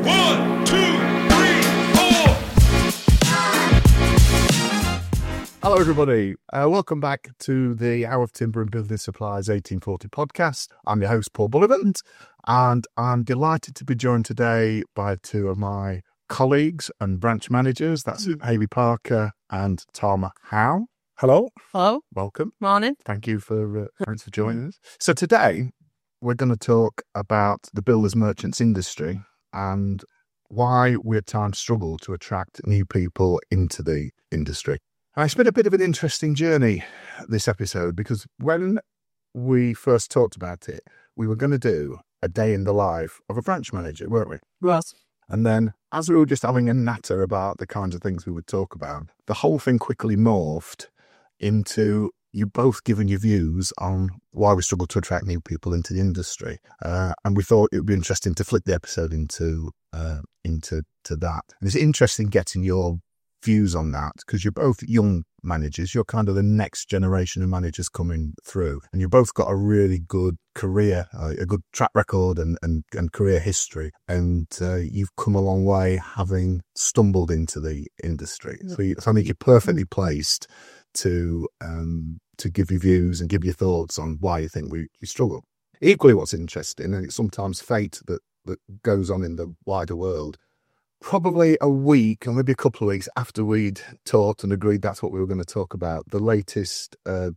1, 2, 3, 4. Hello, everybody. Welcome back to the Hour of Timber and Building Supplies 1840 podcast. I'm your host, Paul Bullivant, and I'm delighted to be joined today by two of my colleagues and branch managers. That's Hayley Parker and Tama Howe. Hello. Hello. Welcome. Morning. Thank you for joining us. So today we're going to talk about the builders merchants industry and why we at times struggle to attract new people into the industry. And it's been a bit of an interesting journey, this episode, because when we first talked about it, we were going to do a day in the life of a branch manager, weren't we? Yes. And then as we were just having a natter about the kinds of things we would talk about, the whole thing quickly morphed into you both giving your views on why we struggle to attract new people into the industry. And we thought it would be interesting to flip the episode into that. And it's interesting getting your views on that because you're both young managers. You're kind of the next generation of managers coming through. And you've both got a really good career, a good track record and career history. And you've come a long way having stumbled into the industry. So I think you're perfectly placed to give your views and give your thoughts on why you think we struggle. Equally, what's interesting, and it's sometimes fate that goes on in the wider world, probably a week or maybe a couple of weeks after we'd talked and agreed that's what we were going to talk about, the latest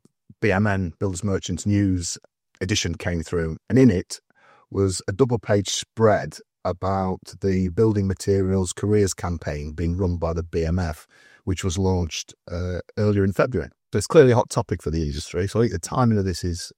BMN, Builders Merchants News edition came through, and in it was a double-page spread about the building materials careers campaign being run by the BMF, which was launched earlier in February. So it's clearly a hot topic for the industry. So I think the timing of this is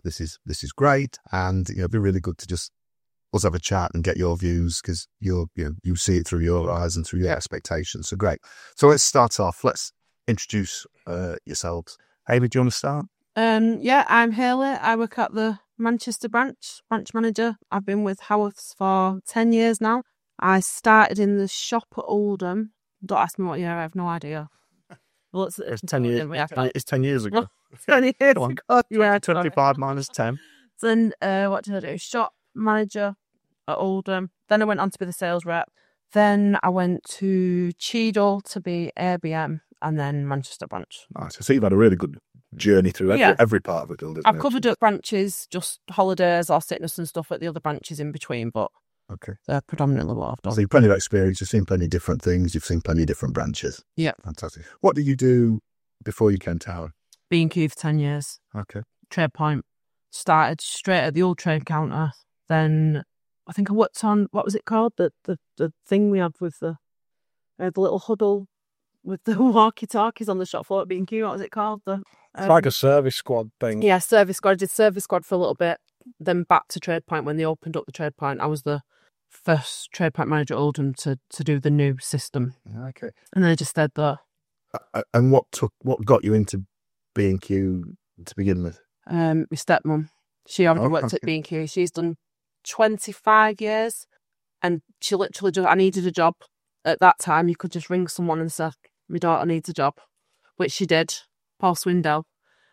great, and it'd be really good to just us have a chat and get your views because you see it through your eyes and through your expectations. So great. So let's start off. Let's introduce yourselves. Amy, do you want to start? Yeah, I'm Hayley. I work at the Manchester branch manager. I've been with Howarths for 10 years now. I started in the shop at Oldham. Don't ask me what year, I have no idea. Well, it's 10 years. It's 10 years ago. 10 years ago. Yeah, 25 minus 10. Then what did I do? Shop manager at Oldham. Then I went on to be the sales rep. Then I went to Cheadle to be ABM and then Manchester branch. Nice. So you've had a really good journey through every part of it. I've covered up branches, just holidays or sickness and stuff at the other branches in between, but okay, they're predominantly what I've done. So you've plenty of experience, you've seen plenty of different things, you've seen plenty of different branches. Yeah. Fantastic. What did you do before you came to Howard? B&Q for 10 years. Okay. Trade Point. Started straight at the old trade counter. Then I think I worked on, what was it called? The thing we had with the little huddle with the walkie-talkies on the shop floor at B&Q. What was it called? It's like a service squad thing. Yeah, service squad. I did service squad for a little bit. Then back to Trade Point when they opened up the Trade Point. I was the first Trade Point manager at Oldham to do the new system. Okay. And then I just stayed there. And what got you into B&Q to begin with? My stepmom. She already worked at B&Q. She's done 25 years. And she literally just, I needed a job. At that time, you could just ring someone and say, my daughter needs a job, which she did. Paul Swindell.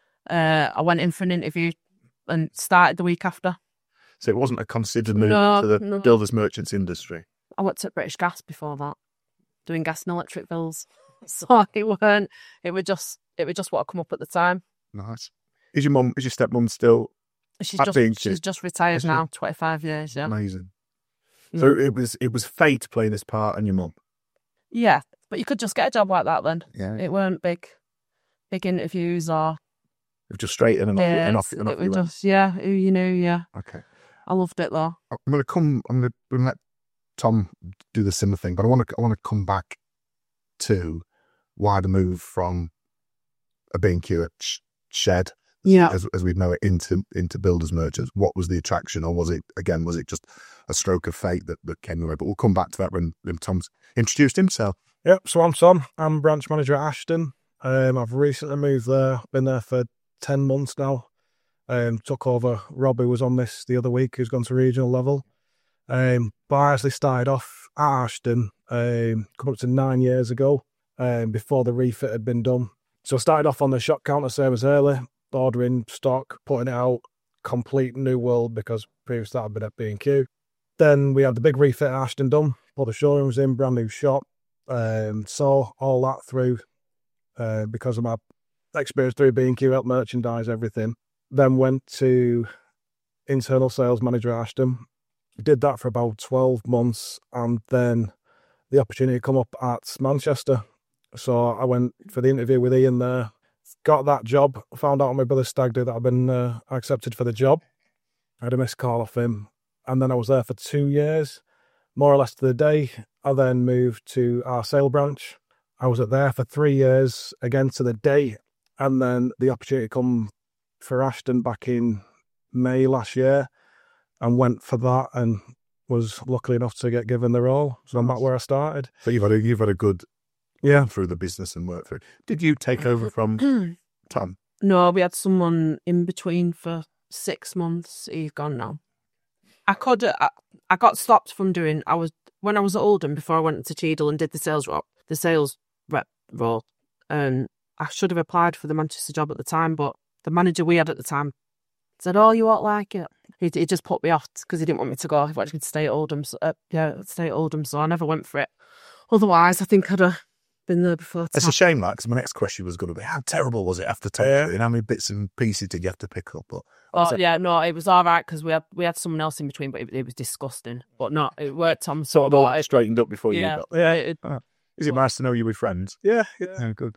I went in for an interview and started the week after. So it wasn't a considered move to the builders merchants industry? I worked at British Gas before that, doing gas and electric bills. So it was just what had come up at the time. Nice. Is your stepmom still She's just retired now, 25 years, yeah. Amazing. Yeah. So it was fate playing this part and your mum? Yeah, but you could just get a job like that then. Yeah. It weren't big interviews or... It was just straight in and off. It was just, yeah. Okay. I loved it though. I'm going to let Tom do the similar thing, but I want to come back to why the move from a B&Q at shed, as we know it, into builders merchants. What was the attraction, or was it just a stroke of fate that came away? But we'll come back to that when Tom's introduced himself. Yep, so I'm Tom. I'm branch manager at Ashton. I've recently moved there. Been there for 10 months now. Took over Rob, who was on this the other week, who's gone to regional level. But I actually started off at Ashton coming up to 9 years ago, before the refit had been done. So I started off on the shop counter, same as early, ordering stock, putting it out, complete new world, because previously I'd been at B&Q. Then we had the big refit at Ashton done, put the showrooms in, brand new shop. Saw all that through because of my experience through B&Q, helped merchandise everything. Then went to internal sales manager at Ashton. Did that for about 12 months, and then the opportunity come up at Manchester. So I went for the interview with Ian there, got that job, found out on my brother's stag do that I'd been accepted for the job. I had a missed call off him, and then I was there for 2 years, more or less to the day. I then moved to our sale branch. I was there for 3 years, again to the day, and then the opportunity come for Ashton back in May last year, and went for that, and was lucky enough to get given the role. So I'm back where I started. So you've had a good through the business and work through. Did you take over from Tom? No, we had someone in between for 6 months. He's gone now. I got stopped from doing. When I was at Oldham before I went to Cheadle and did the sales rep role. I should have applied for the Manchester job at the time, but the manager we had at the time said, "Oh, you won't like it." He just put me off because he didn't want me to go. He wanted me to stay at Oldham. Stay at Oldham. So I never went for it. Otherwise, I think I'd have been there before. It's a shame, because my next question was going to be, how terrible was it after Tom? And how many bits and pieces did you have to pick up? But it was all right because we had someone else in between, but it was disgusting. But no, it worked. Tom sort of all straightened up before you got. Yeah. Is it nice to know you were friends? Yeah. Good.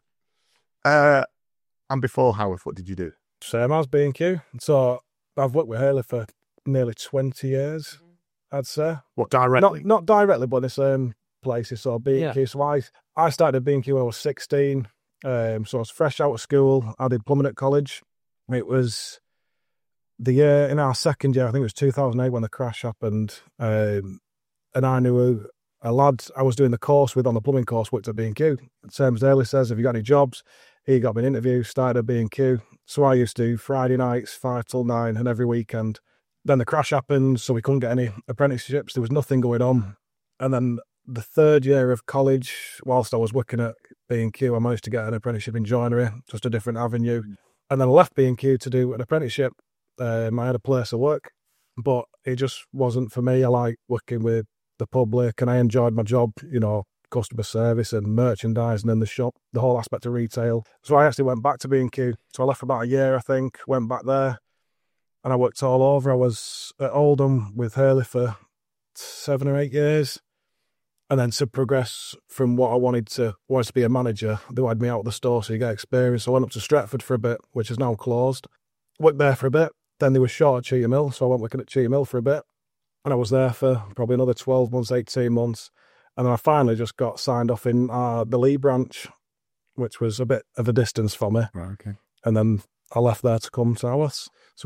And before Haworth, what did you do? Same as B&Q. So I've worked with Haley for nearly 20 years, I'd say. What, directly? Not directly, but in the same places. So B&Q. Yeah. So I started at B&Q when I was 16. So I was fresh out of school. I did plumbing at college. It was the year, in our second year, I think it was 2008 when the crash happened. And I knew a lad I was doing the course with on the plumbing course worked at B&Q. Same as Haley says, have you got any jobs? He got me an interview, started at B&Q. So I used to do Friday nights, 5 till 9, and every weekend. Then the crash happened, so we couldn't get any apprenticeships. There was nothing going on. And then the third year of college, whilst I was working at B&Q, I managed to get an apprenticeship in joinery, just a different avenue. And then I left B&Q to do an apprenticeship. I had a place of work, but it just wasn't for me. I like working with the public, and I enjoyed my job, customer service and merchandising in the shop, the whole aspect of retail. So I actually went back to B&Q. So I left for about a year, I think, went back there, and I worked all over. I was at Oldham with Haley for 7 or 8 years. And then to progress from what I wanted to be a manager, they wanted me out of the store so you get experience. So I went up to Stretford for a bit, which is now closed. Worked there for a bit. Then they were short at Cheetham Hill, so I went working at Cheetham Hill for a bit. And I was there for probably another 12 months, 18 months. And then I finally just got signed off in the Lee branch, which was a bit of a distance for me. Right, okay. And then I left there to come to Haworth. So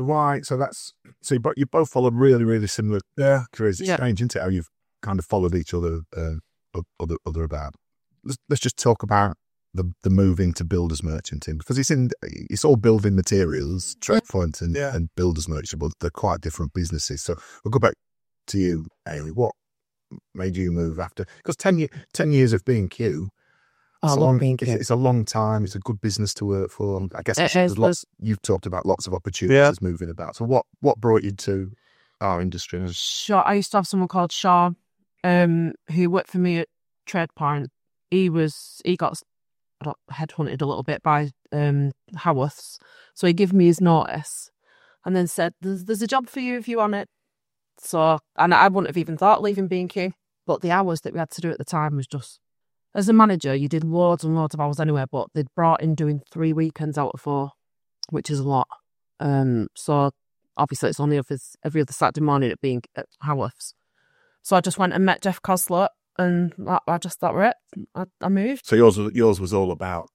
you both followed really, really similar careers. It's strange, isn't it, how you've kind of followed each other about. Let's just talk about the move into builders merchanting, because it's all building materials, Trekpoint and builders merchant, but they're quite different businesses. So we'll go back to you, Hayley. What made you move after? Because 10 years of B&Q. It's a long time. It's a good business to work for. I guess you've talked about lots of opportunities moving about. So what brought you to our industry? Sure. I used to have someone called Sean, who worked for me at Tradepart. He got headhunted a little bit by Haworths, so he gave me his notice, and then said, "There's a job for you if you want it." So, and I wouldn't have even thought leaving B&Q, but the hours that we had to do at the time was just, as a manager, you did loads and loads of hours anyway, but they'd brought in doing 3 weekends out of 4, which is a lot. So obviously it's only every other Saturday morning at Haworths. So I just went and met Jeff Coslett, and that were it. I moved. So yours was all about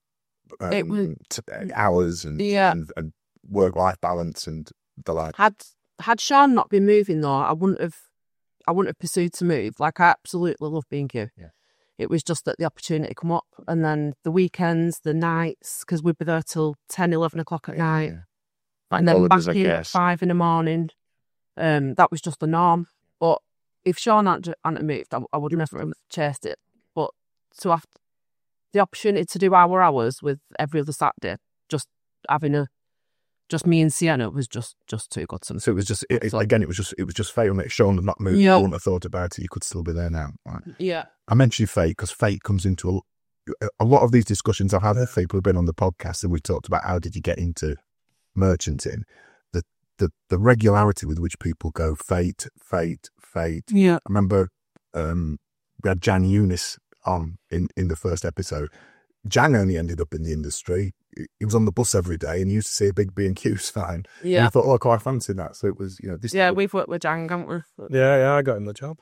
hours and work-life balance and the like. Had Sean not been moving though, I wouldn't have pursued to move. Like, I absolutely love B&Q. Yeah. It was just that the opportunity come up, and then the weekends, the nights, because we'd be there till 10, 11 o'clock at night, and then back here at 5 in the morning. That was just the norm. But if Sean hadn't moved, I would never have chased it. But to have the opportunity to do our hours with every other Saturday, just just me and Sienna was just too good. So it was just it was just fate. If Sean had not moved, you wouldn't have thought about it. You could still be there now. Right? Yeah. I mentioned fate because fate comes into a lot of these discussions I've had with people who've been on the podcast, and we've talked about how did you get into merchanting. The regularity with which people go fate. Yeah. I remember we had Jan Eunice on in the first episode. Jan only ended up in the industry. He was on the bus every day and he used to see a big B&Q sign. Yeah. And I thought, I quite fancy that. So it was, this. Yeah, we've worked with Jang, haven't we? Yeah, I got him the job.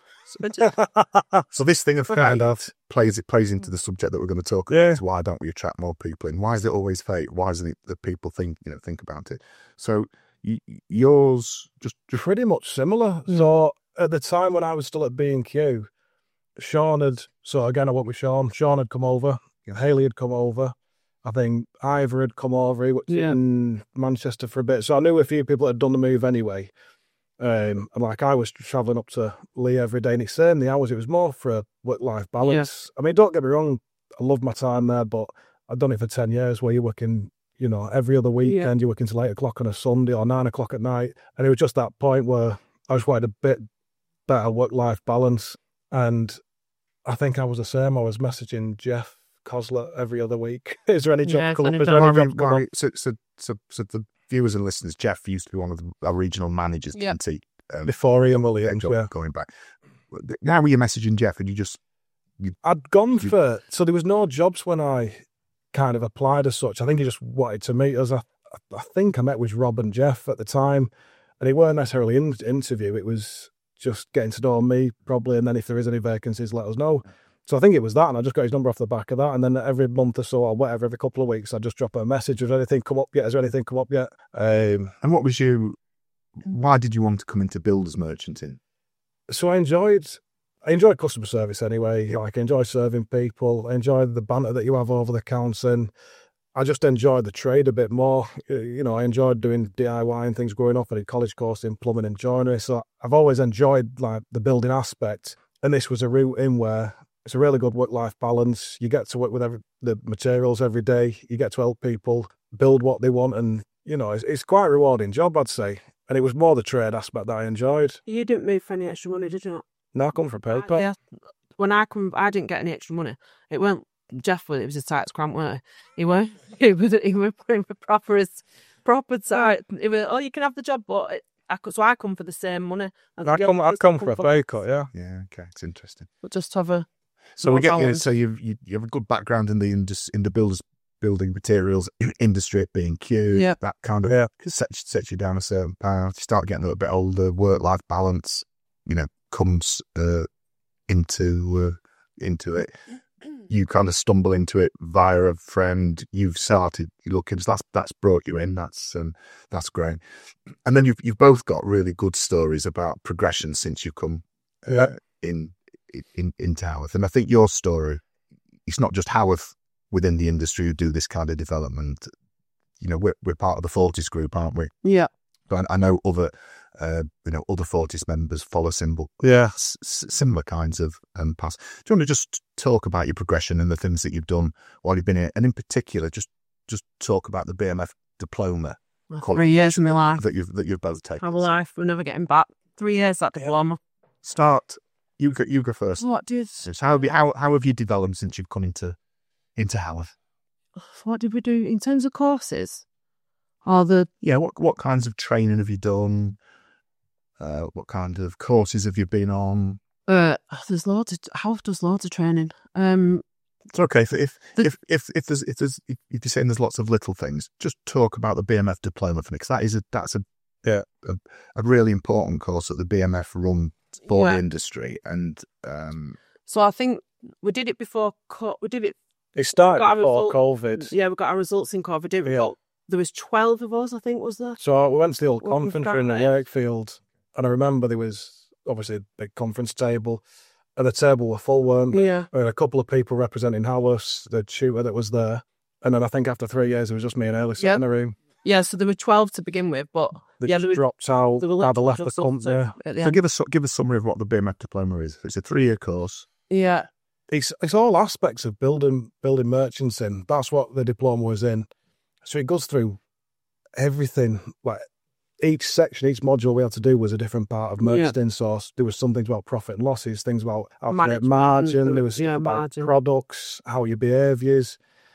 So this thing of Kind of. plays into the subject that we're going to talk about. Yeah. Is why don't we attract more people in? Why is it always fate? Why isn't it that people think about it? So yours just Pretty much similar. So at the time when I was still at B&Q, Sean had, so again I went with Sean had come over, Haley had come over, I think Ivor had come over, he was in Manchester for a bit, so I knew a few people that had done the move anyway. And like I was travelling up to Lee every day, and it's same the hours, it was more for a work-life balance. I mean, don't get me wrong, I loved my time there, but I'd done it for 10 years where you're working, every other weekend, you're working till 8 o'clock on a Sunday or 9 o'clock at night. And it was just that point where I just wanted a bit better work-life balance. And I think I was the same. I was messaging Jeff Cosler every other week. Is there any job come up? Is there any job come up? So the viewers and listeners, Jeff used to be one of our regional managers, didn't he? Before Ian Williams, going back. How were you messaging Jeff? And I'd gone for, so there was no jobs when I kind of applied as such. I think he just wanted to meet us. I think I met with Rob and Jeff at the time, and it weren't necessarily an interview. It was just getting to know me probably, and then if there is any vacancies, let us know. So I think it was that, and I just got his number off the back of that, and then every month or so, or whatever, every couple of weeks, I'd just drop a message, has anything come up yet? Has anything come up yet? And why did you want to come into builders merchanting? So I enjoyed customer service anyway. Like, I enjoy serving people. I enjoyed the banter that you have over the counter. And I just enjoyed the trade a bit more. I enjoyed doing DIY and things growing up. I did college course in plumbing and joinery. So I've always enjoyed like the building aspect. And this was a route in where it's a really good work-life balance. You get to work with the materials every day. You get to help people build what they want. And, it's quite a rewarding job, I'd say. And it was more the trade aspect that I enjoyed. You didn't move for any extra money, did you not? No, I come for paper. Yeah. When I didn't get any extra money. It weren't Jeff. It was his tight cramp, weren't he? He were putting for proper tight. He were, you can have the job, but I come for the same money. I come for a pay cut, yeah. Yeah, okay, it's interesting. But just have a. So we get you. So you have a good background in the building materials industry at B&Q. That kind of sets you down a certain path. You start getting a little bit older. Work-life balance, comes into it. You kind of stumble into it via a friend. You've started looking. So that's brought you in. That's great. And then you've both got really good stories about progression since you come into Haworth. And I think your story, it's not just Haworth within the industry who do this kind of development. We're part of the Fortis group, aren't we? Yeah. But I know other Fortis members follow similar kinds of paths. Do you want to just talk about your progression and the things that you've done while you've been here, and in particular, just talk about the BMF diploma? 3 years of my life that you've both taken. Our life, we're never getting back. 3 years that diploma. Start. You go first. What did? So how have you developed since you've come into Haworth? What did we do in terms of courses? What kinds of training have you done? What kind of courses have you been on? There's loads. Haworth does loads of training. It's okay if you're saying there's lots of little things, just talk about the BMF diploma for me, because that's a really important course that the BMF run for the industry. And so I think we did it before. It started before COVID. Yeah, we got our results in COVID. There was 12 of us, I think, was there? So we went to the old conference room in Wakefield, and I remember there was obviously a big conference table, and the table were full, weren't they? Yeah. We had a couple of people representing Haworth, the tutor that was there, and then I think after 3 years it was just me and Ailey sitting in the room. Yeah, so there were 12 to begin with, but they dropped out, either left the company. So give a summary of what the BMF diploma is. It's a 3-year course. Yeah. It's all aspects of building merchanting. That's what the diploma was in. So it goes through everything, like each section, each module we had to do was a different part of merchanting source. There was some things about profit and losses, things about how to make margin. There was about margin. Products, how your behaviours,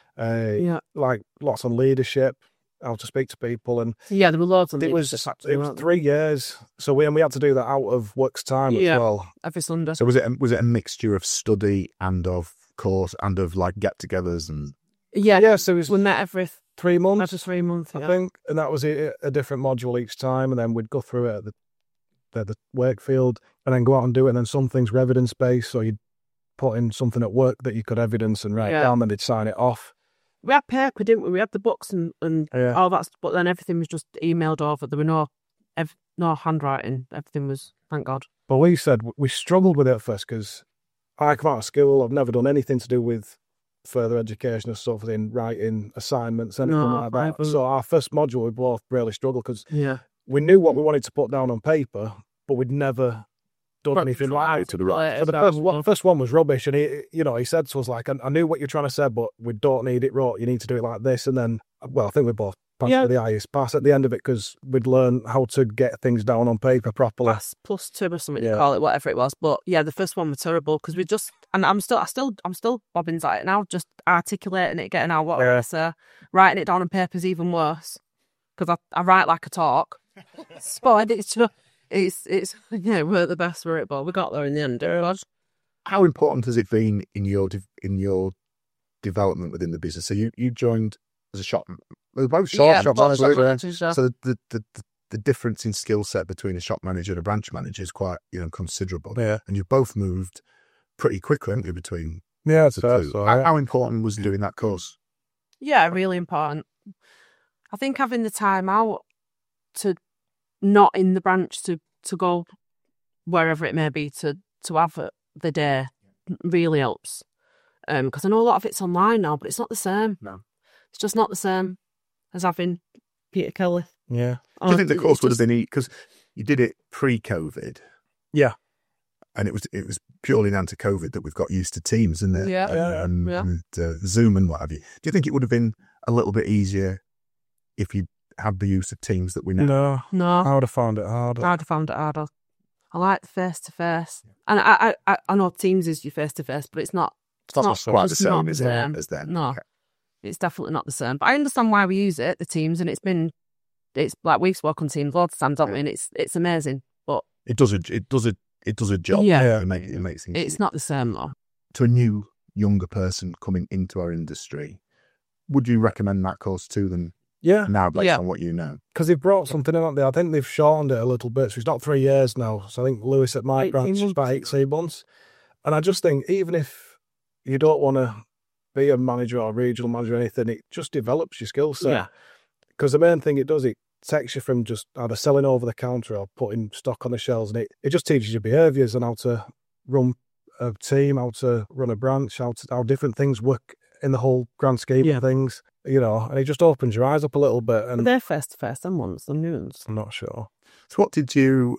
like lots on leadership, how to speak to people, and there were loads of it was 3 years. So we had to do that out of work's time as well, every Sunday. So was it a mixture of study and of course and of like get-togethers and so we met every 3 months. Every 3 months, I think, and that was a different module each time, and then we'd go through it at the work field, and then go out and do it. And then some things were evidence based, so you'd put in something at work that you could evidence and write down, then they'd sign it off. We had paper, didn't we? We had the books and all that, but then everything was just emailed over. There were no handwriting. Everything was, thank God. But we said we struggled with it at first because I come out of school. I've never done anything to do with further education or stuff in writing assignments, anything like that. So our first module, we both really struggled because we knew what we wanted to put down on paper, but we'd never done anything like that. To the right. So the first one was rubbish, and he said to us like, I knew what you're trying to say, but we don't need it wrote. You need to do it like this. And then, I think we both passed with the highest pass at the end of it because we'd learn how to get things down on paper properly. +2 or something to call it, whatever it was. But the first one was terrible because we just, and I'm still bobbins at it now, just articulating it, getting out what I say. Writing it down on paper is even worse because I write like a talk. But it's we're the best for it, but we got there in the end. How important has it been in your development within the business? So you joined as a shop. We're both shop managers. So the difference in skill set between a shop manager and a branch manager is quite considerable. Yeah, and you've both moved pretty quickly, haven't you, between the two? So, how important was doing that course? Yeah, really important. I think having the time out to not in the branch to go wherever it may be to have the day really helps. Because I know a lot of it's online now, but it's not the same. No, it's just not the same as having Peter Kelly. Yeah. Do you think the course would have been because you did it pre-COVID? Yeah. And it was purely down to COVID that we've got used to Teams, isn't it? And Zoom and what have you. Do you think it would have been a little bit easier if you had the use of Teams that we know? No. I would have found it harder. I like the face-to-face. And I know Teams is your face-to-face, but it's not quite the same as then. No, it's definitely not the same. But I understand why we use it, the Teams, and it's like we've spoken on Teams loads of times, haven't we? And it's amazing. But it does a job. Yeah. It makes things. It's not the same though. To a new younger person coming into our industry, would you recommend that course to them? Yeah. Now, based on what you know. Because they've brought something in, haven't they? I think they've shortened it a little bit. So it's not 3 years now. So I think Lewis at my branch is about 18 months. And I just think, even if you don't want to be a manager or a regional manager or anything, it just develops your skill set. Yeah. Because the main thing it does, it takes you from just either selling over the counter or putting stock on the shelves. And it just teaches you behaviours and how to run a team, how to run a branch, how different things work in the whole grand scheme of things. And it just opens your eyes up a little bit. And they're face-to-face, them ones, the new ones. I'm not sure. So what did you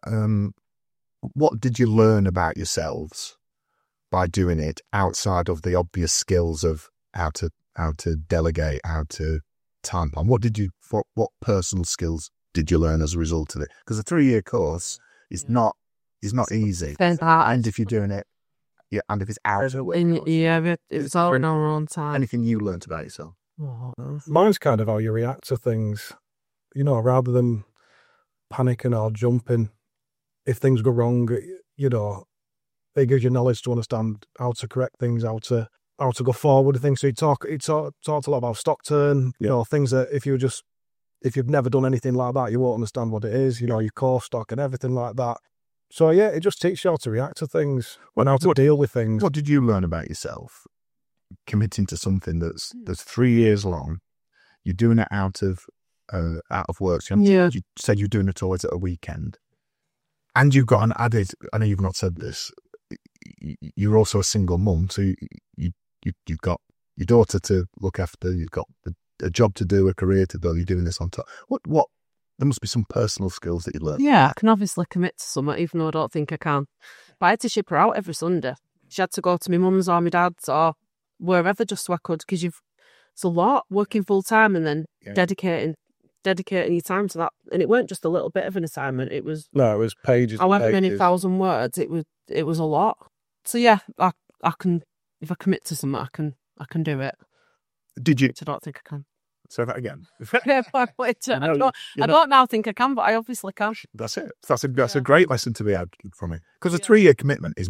learn about yourselves by doing it outside of the obvious skills of how to delegate, how to time plan? What personal skills did you learn as a result of it? Because a 3-year course is not easy. And if you're doing it, and if it's out of it. It's all in our own time. Anything you learnt about yourself? Mine's kind of how you react to things, rather than panicking or jumping. If things go wrong, it gives you knowledge to understand how to correct things, how to go forward with things. So he talked a lot about stock turn, things that if you've never done anything like that, you won't understand what it is, your core stock and everything like that. So yeah, it just teaches you how to react to things and how to deal with things. What did you learn about yourself committing to something that's 3 years long? You're doing it out of work. So you said you're doing it always at a weekend, and you've got an added. I know you've not said this. You're also a single mum, so you've got your daughter to look after. You've got a job to do, a career to do. You're doing this on top. What? There must be some personal skills that you learn. Yeah, I can obviously commit to something, even though I don't think I can. But I had to ship her out every Sunday. She had to go to my mum's or my dad's or wherever just so I could, because it's a lot working full time and then dedicating dedicating your time to that. And it weren't just a little bit of an assignment. It was pages. however many pages. thousand words. It was a lot. So yeah, I can, if I commit to something, I can do it. Did you Which I don't think I can. say that again? Yeah, I don't now think I can, but I obviously can. That's it. That's a great lesson to be had from it, because a 3-year commitment is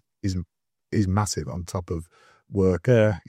massive on top of work,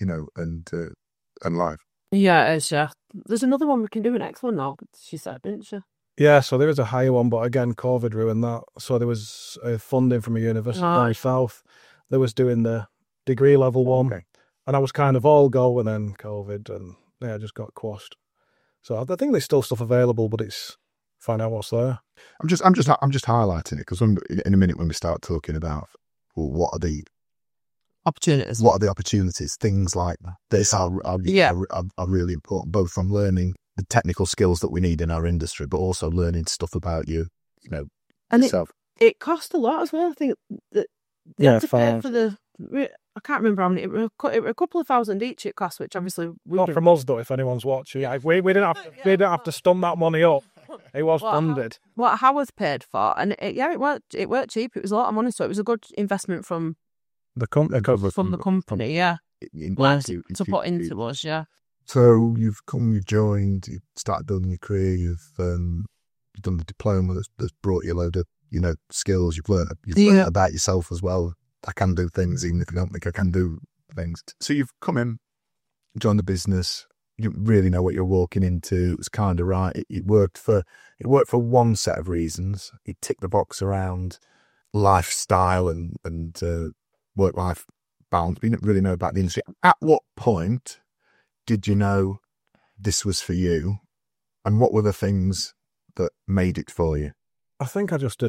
and life. Yeah, it is, yeah. There's another one we can do, an next one now, she said, didn't she? Yeah, so there is a higher one, but again, COVID ruined that. So there was funding from a university down south that was doing the degree level one. Okay. And I was kind of all go, and then COVID, and I just got quashed. So I think there's still stuff available, but it's find out what's there. I'm just highlighting it because in a minute when we start talking about what are the opportunities, things like this are really important, both from learning the technical skills that we need in our industry, but also learning stuff about and yourself. It cost a lot as well. I think that they had to pay for the. I can't remember how many. It were a couple of thousand each. It cost, which obviously not from us though. If anyone's watching, we didn't have to stump that money up. It was funded. What Howard paid for, and it worked cheap. It was a lot of money, so it was a good investment from the company. From the company, yeah. To put into us, yeah. So you've joined, you started building your career, you've done the diploma that's brought you a load of skills. You've learned about yourself as well. I can do things even if I don't think I can do things. So you've come in, joined the business. You didn't really know what you're walking into. It was kind of right. It worked for one set of reasons. It ticked the box around lifestyle and work-life balance. But you didn't really know about the industry. At what point did you know this was for you? And what were the things that made it for you? I think I just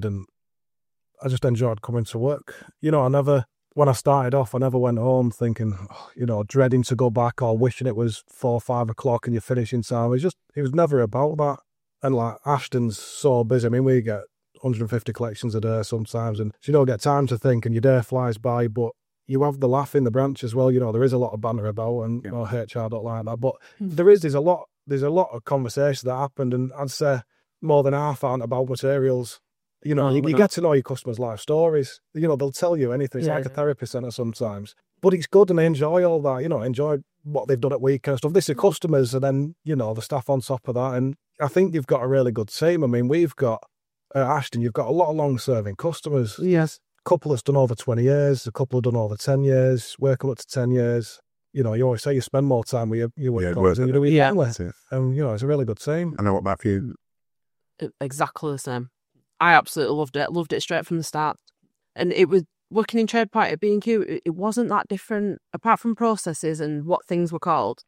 enjoyed coming to work. When I started off, I never went home thinking, dreading to go back or wishing it was 4 or 5 o'clock and you're finishing time. It was never about that. And like Ashton's so busy. I mean, we get 150 collections a day sometimes, and you don't get time to think, and your day flies by. But you have the laugh in the branch as well. There is a lot of banter about, and HR don't like that. But there's a lot of conversation that happened, and I'd say more than half aren't about materials. You get to know your customers' life stories. They'll tell you anything. It's like a therapy centre sometimes. But it's good, and I enjoy all that. Enjoy what they've done at weekend stuff. This is customers, and then, the staff on top of that. And I think you've got a really good team. I mean, we've got, Ashton, you've got a lot of long-serving customers. Yes. A couple has done over 20 years. A couple have done over 10 years. Working up to 10 years. You always say you spend more time with your work than you do with your family. And, it's a really good team. I know what about you. Exactly the same. I absolutely loved it straight from the start. And it was working in trade party at B&Q, it wasn't that different, apart from processes and what things were called.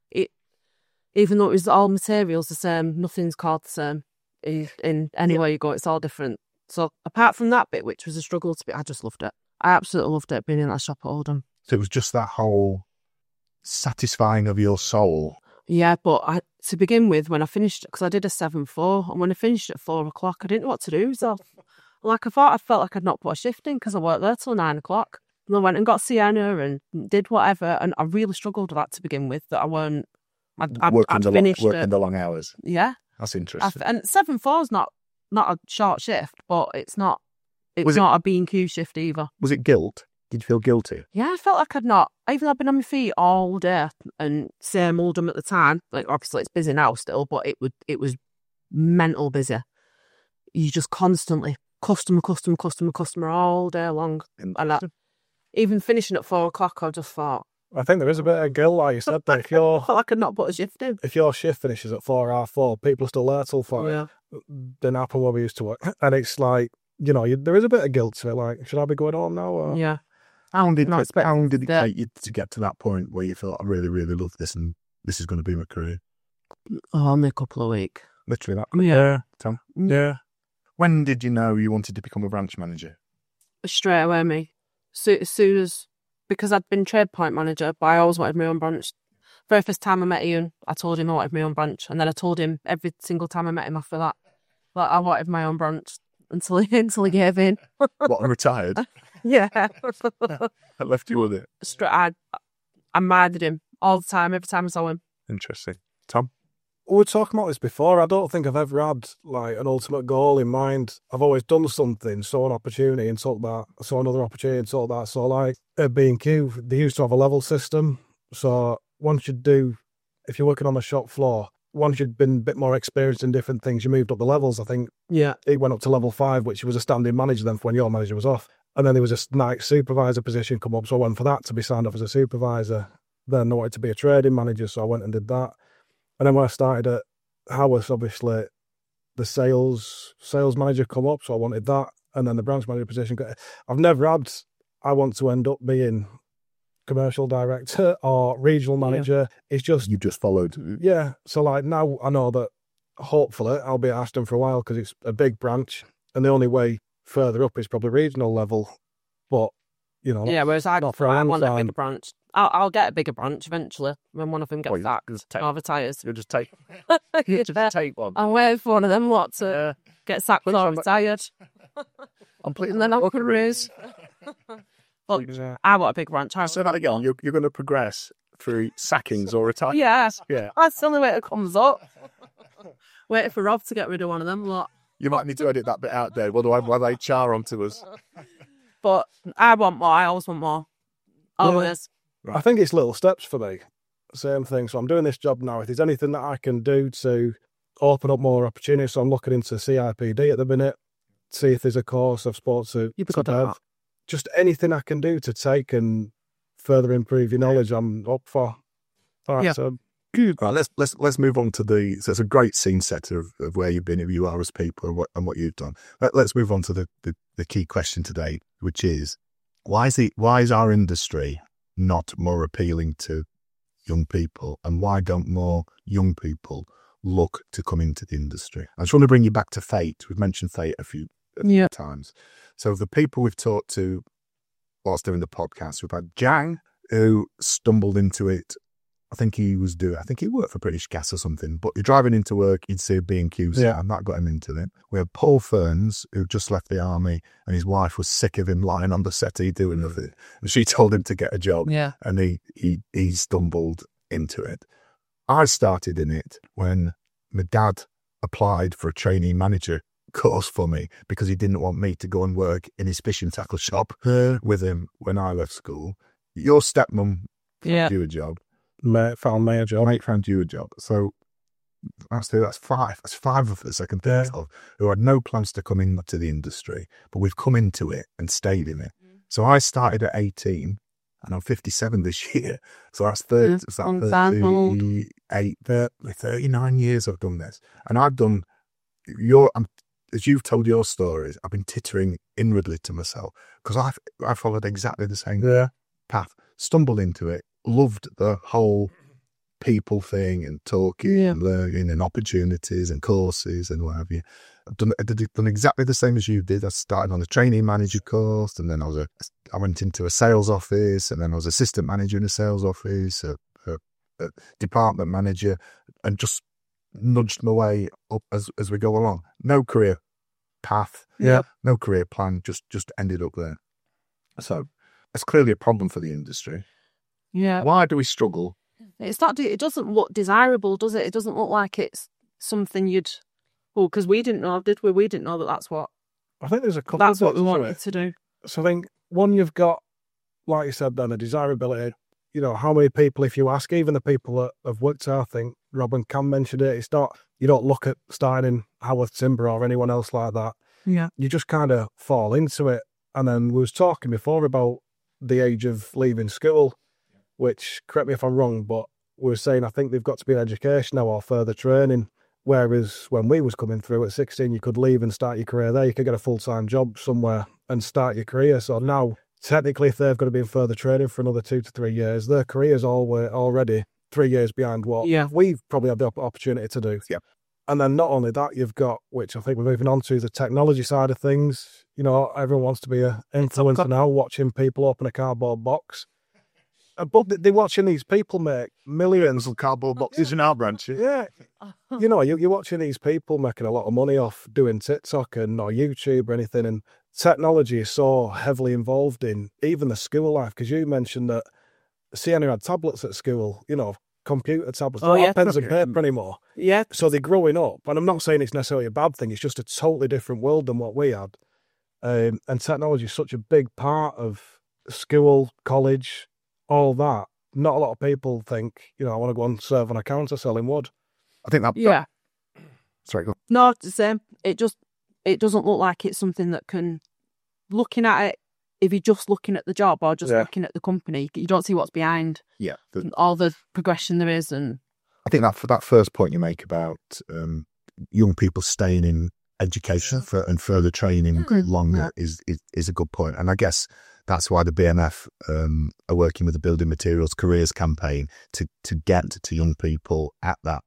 Even though it was all materials the same, nothing's called the same. In anywhere you go, it's all different. So apart from that bit, which was a struggle to be, I just loved it. I absolutely loved it, being in that shop at Oldham. So it was just that whole satisfying of your soul. Yeah, but to begin with, when I finished, because I did a 7-4, and when I finished at 4 o'clock, I didn't know what to do. So, I felt like I'd not put a shift in because I worked there till 9 o'clock. And I went and got Sienna and did whatever, and I really struggled with that to begin with. That I weren't. I'd finished working the long hours. Yeah, that's interesting. And 7-4 is not a short shift, but it's not. It's not a B&Q shift either. Was it guilt? Did you feel guilty? Yeah, I felt like I'd not. Even though I'd been on my feet all day, and same Oldham at the time. Like, obviously it's busy now still, but it was mental busy. You just constantly customer all day long, and even finishing at 4 o'clock, I just thought. I think there is a bit of guilt, like you said. That if you're, I felt like I'd not put a shift in. If your shift finishes at 4 or 4, people are still there till 5. Yeah. Didn't happen where we used to work, and it's like, there is a bit of guilt to it. Like, should I be going home now? Or? Yeah. How did it take you to get to that point where you thought, I really, really love this and this is going to be my career? Oh, only a couple of weeks. Literally that. Yeah. Tom? Yeah. When did you know you wanted to become a branch manager? Straight away, me. As soon as, because I'd been trade point manager, but I always wanted my own branch. Very first time I met Ian, I told him I wanted my own branch. And then I told him every single time I met him after that I wanted my own branch until he gave in. What, and retired? Yeah. I left you with it. I minded him all the time, every time I saw him. Interesting. Tom? we were talking about this before. I don't think I've ever had like an ultimate goal in mind. I've always done something, saw an opportunity and took that, saw another opportunity and took that. So like at B&Q, they used to have a level system. So once if you're working on the shop floor, once you'd been a bit more experienced in different things, you moved up the levels. I think it went up to level 5, which was a standing manager then for when your manager was off. And then there was a night supervisor position come up. So I went for that to be signed off as a supervisor. Then I wanted to be a trading manager, so I went and did that. And then when I started at Haworth, obviously the sales manager come up, so I wanted that. And then the branch manager position. I've never had, I want to end up being commercial director or regional manager. It's just... You just followed. Yeah. So like now I know that hopefully I'll be at Ashton for a while because it's a big branch and the only way further up is probably regional level. But, you know... Yeah, whereas I not for a long want a time. bigger branch. I'll get a bigger branch eventually when one of them gets sacked or retires. You'll just take one. I'm waiting for one of them to get sacked or retired. And then I'll cruise. But I want a big branch. So that again, you're going to progress through sackings or retirement. Yeah. That's the only way it comes up. Waiting for Rob to get rid of one of them lot. You might need to edit that bit out there. Otherwise, we'll have HR onto us. But I want more. I always want more. Always. I think it's little steps for me. Same thing. So I'm doing this job now. If there's anything that I can do to open up more opportunities, so I'm looking into CIPD at the minute, see if there's a course I've spoke to. Just anything I can do to take and further improve your knowledge, I'm up for. All right, so good. Right, let's move on to so it's a great scene setter of where you've been, who you are as people, and what you've done. Let's move on to the key question today, which is why is our industry not more appealing to young people, and why don't more young people look to come into the industry? I just want to bring you back to Fate. We've mentioned Fate a few times. So the people we've talked to whilst doing the podcast, we've had Jang, who stumbled into it. I think he worked for British Gas or something, but you're driving into work, you'd see a B&Q sign, and that got him into it. We had Paul Ferns, who just left the army, and his wife was sick of him lying on the settee doing nothing. And she told him to get a job, and he stumbled into it. I started in it when my dad applied for a trainee manager course for me because he didn't want me to go and work in his fishing tackle shop with him when I left school. Your stepmom found you a job. Mate found me a job. Mate found you a job. So that's five. That's 5 of us I can think of who had no plans to come into the industry, but we've come into it and stayed in it. So I started at 18 and I'm 57 this year. So that's 39 years I've done this. And I've done as you've told your stories, I've been tittering inwardly to myself because I followed exactly the same path, stumbled into it, loved the whole people thing and talking and learning and opportunities and courses and what have you. I've done exactly the same as you did. I started on a trainee manager course, and then I went into a sales office, and then I was assistant manager in a sales office, a department manager, and just nudged my way up as we go along. No career path, no career plan, just ended up there. So it's clearly a problem for the industry. Yeah. Why do we struggle? It's not. It doesn't look desirable, does it? It doesn't look like it's something you'd. Well, because we didn't know, did we? We didn't know that's what. I think there's a couple. That's of what we wanted to do. So I think one, you've got, like you said, then a desirability. You know, how many people, if you ask, even the people that have worked there, I think Rob and Cam mentioned it. It's not. You don't look at starting in Haworth Timber or anyone else like that. Yeah. You just kind of fall into it. And then we was talking before about the age of leaving school, which, correct me if I'm wrong, but we were saying I think they've got to be in education now or further training. Whereas when we was coming through at 16, you could leave and start your career there. You could get a full-time job somewhere and start your career. So now, technically, if they've got to be in further training for another 2 to 3 years, their career's already 3 years behind what we've probably had the opportunity to do. Yeah. And then not only that, you've got, which I think we're moving on to, the technology side of things. You know, everyone wants to be an influencer now, watching people open a cardboard box. But they're watching these people make millions of cardboard boxes in our branch. Yeah. You know, you're watching these people making a lot of money off doing TikTok and or YouTube or anything. And technology is so heavily involved in even the school life. Because you mentioned that Sienna had tablets at school. You know, computer tablets. Oh, They don't yeah. have pens and paper anymore. Yeah. So they're growing up, and I'm not saying it's necessarily a bad thing. It's just a totally different world than what we had. And technology is such a big part of school, college, all that. Not a lot of people think, I want to go and serve on a counter selling wood. I think that. Yeah. Sorry, go on. No, it's the same. It doesn't look like it's something that can, looking at it, if you're just looking at the job or just looking at the company, you don't see what's behind Yeah. all the progression there is. And I think that for that first point you make about young people staying in education and further training longer is a good point. And I guess that's why the BMF are working with the Building Materials Careers campaign to get to young people at that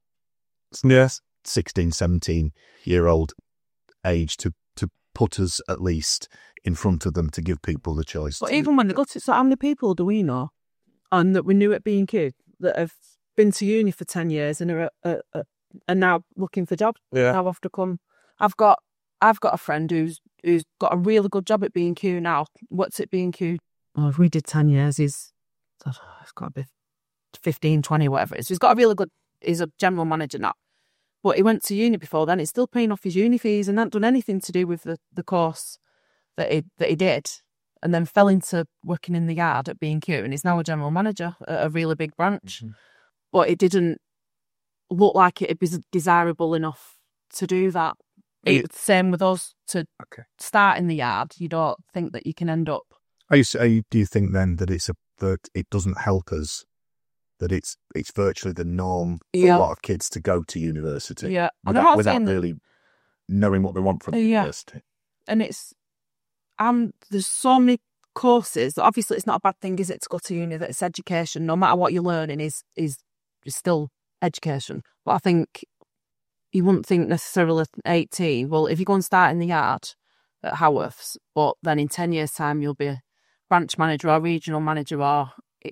16, 17-year-old age to put us at least in front of them, to give people the choice. But even when they got to, so how many people do we know and that we knew at B&Q that have been to uni for 10 years and are now looking for jobs? Yeah. Now have to come. I've got a friend who's got a really good job at B&Q now. What's at B&Q? Oh, if we did 10 years, it's got to be 15, 20, whatever it is. He's got a really good, he's a general manager now. But he went to uni before then. He's still paying off his uni fees and hadn't done anything to do with the course that he did, and then fell into working in the yard at B&Q, and he's now a general manager at a really big branch. Mm-hmm. But it didn't look like it'd be desirable enough to do that. It's the same with us to start in the yard. You don't think that you can end up. Do you think then that that it doesn't help us, that it's virtually the norm for a lot of kids to go to university without really knowing what they want from university? And it's there's so many courses. Obviously, it's not a bad thing, is it, to go to uni? That it's education. No matter what you're learning, is still education. But I think you wouldn't think necessarily at 18. Well, if you go and start in the yard at Haworths, but then in 10 years' time you'll be a branch manager or regional manager, or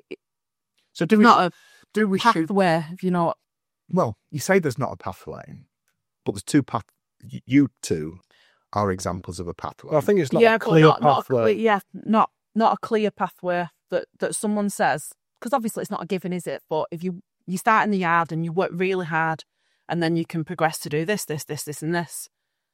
so do we? Not a pathway, if you know what. Well, you say there's not a pathway, but there's two paths. You two are examples of a pathway. Well, I think it's not a clear pathway. Not a clear pathway that someone says, because obviously it's not a given, is it? But if you start in the yard and you work really hard, and then you can progress to do this, and this.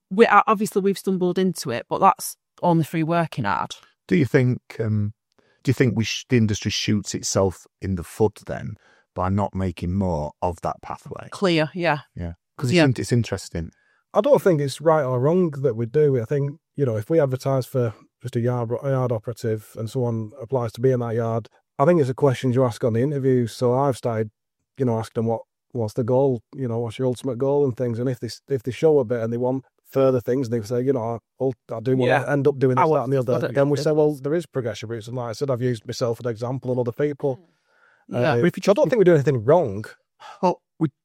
We've stumbled into it, but that's only through working hard. Do you think? The industry shoots itself in the foot then by not making more of that pathway clear? Yeah. Because it's interesting. I don't think it's right or wrong that we do it. I think, if we advertise for just a yard operative and someone applies to be in that yard, I think it's a question you ask on the interview. So I've started, asking them what's the goal, what's your ultimate goal and things. And if they show a bit and they want further things, and they say, I do want to end up doing this, that and the other. Then we say, well, there is progression routes. And like I said, I've used myself as an example and other people. I don't think we do anything wrong. Well,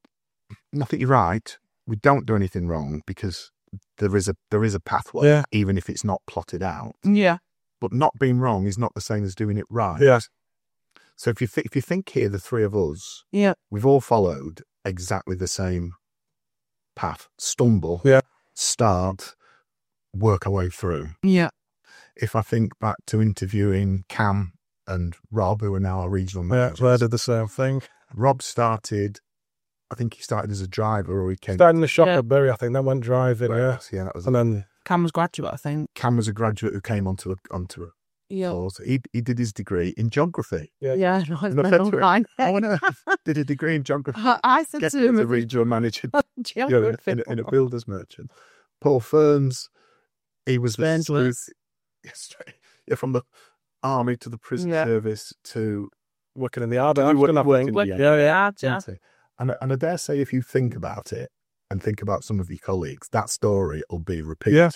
I think you're right. We don't do anything wrong because there is a pathway, even if it's not plotted out. Yeah. But not being wrong is not the same as doing it right. Yes. So if you think here, the three of us, we've all followed exactly the same path. Stumble, start, work our way through. Yeah. If I think back to interviewing Cam and Rob, who are now our regional managers. Yeah, they did the same thing. Rob started as a driver, or he came... Started in the shop at Bury, I think, then went driving, that was... And then... Cam was graduate, I think. Cam was a graduate who came onto a course. He did his degree in geography. Yeah, no, it's been all right. Did a degree in geography. I said to him... As a regional manager in a builder's merchant. Paul Ferns, he was from the army to the prison service to working in the yard. And I dare say, if you think about it and think about some of your colleagues, that story will be repeat.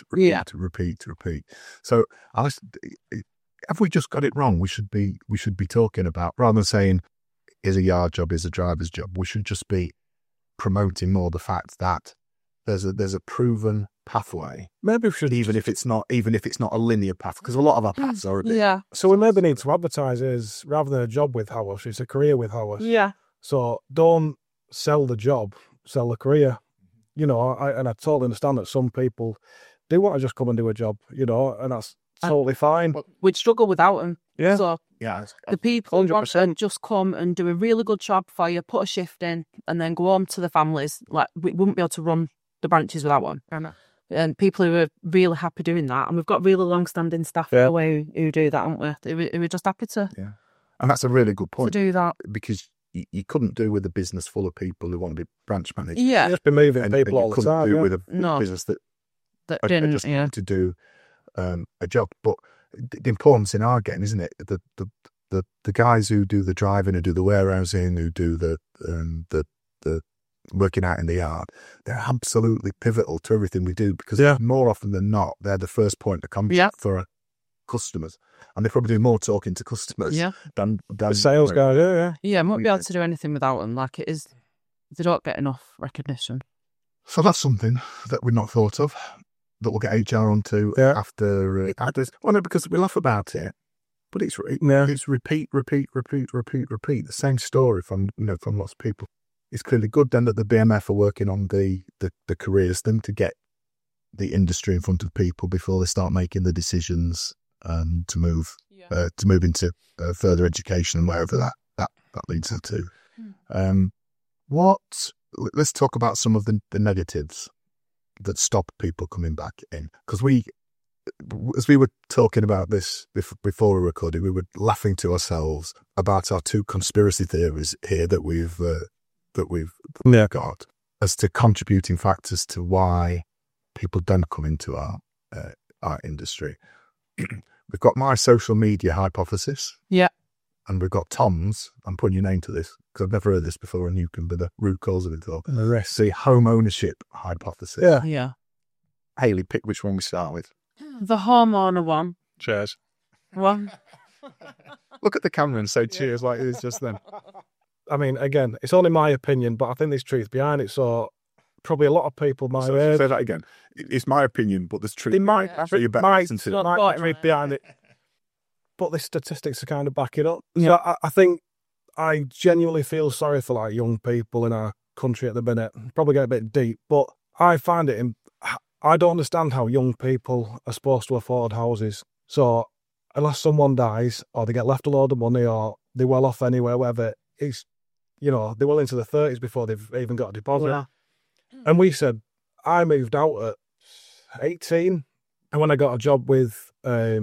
So, have we just got it wrong? We should be talking about, rather than saying is a yard job, is a driver's job. We should just be promoting more the fact that there's a proven pathway. Maybe we should, even if it's not a linear path, because a lot of our paths are a bit. Yeah. So we maybe need to advertise it as, rather than a job with Haworths, it's a career with Haworths. Yeah. So don't sell the job, sell the career. And I totally understand that some people do want to just come and do a job, and that's totally fine. We'd struggle without them. Yeah. So Yeah. the people who want to 100%. just come and do a really good job for you, put a shift in, and then go home to the families. Like, we wouldn't be able to run the branches without one. And people who are really happy doing that. And we've got really long-standing staff who do that, haven't we? Who are just happy to And that's a really good point, do that. because you couldn't do with a business full of people who want to be branch managers. Yeah. Just be moving And people you all the couldn't time. do Yeah. with a No. business that That are didn't, just to do a job. But the importance in our game, isn't it? The guys who do the driving, who do the warehousing, who do the working out in the yard, they're absolutely pivotal to everything we do, because more often than not, they're the first point of contact for our customers, and they probably do more talking to customers than The sales guy, yeah. Yeah, won't be able to do anything without them. Like, it is, they don't get enough recognition. So that's something that we've not thought of, that we'll get HR onto after this. Well, no, because we laugh about it, but it's repeat. The same story from lots of people. It's clearly good then that the BMF are working on the careers thing to get the industry in front of people before they start making the decisions to move into further education and wherever that leads them to. Let's talk about some of the negatives that stop people coming back in, because as we were talking about this before we recorded, we were laughing to ourselves about our two conspiracy theories here that we've got as to contributing factors to why people don't come into our industry. We've got my social media hypothesis. Yeah. And we've got Tom's, I'm putting your name to this because I've never heard this before, and you can be the root cause of it all. The rest. The home ownership hypothesis. Yeah. Yeah. Hayley, pick which one we start with. The homeowner one. Cheers. One. Look at the camera and say cheers like it is just then. I mean, again, it's only my opinion, but I think there's truth behind it. So probably a lot of people might Say that again. It's my opinion, but there's truth. They might Not read behind it, but the statistics are kind of back it up. Yeah. So I think I genuinely feel sorry for like young people in our country at the minute. Probably get a bit deep, but I find it. I don't understand how young people are supposed to afford houses. So unless someone dies, or they get left a load of money, or they're well off anywhere, whatever, it's they're well into the 30s before they've even got a deposit. Yeah. And we said, I moved out at 18, and when I got a job with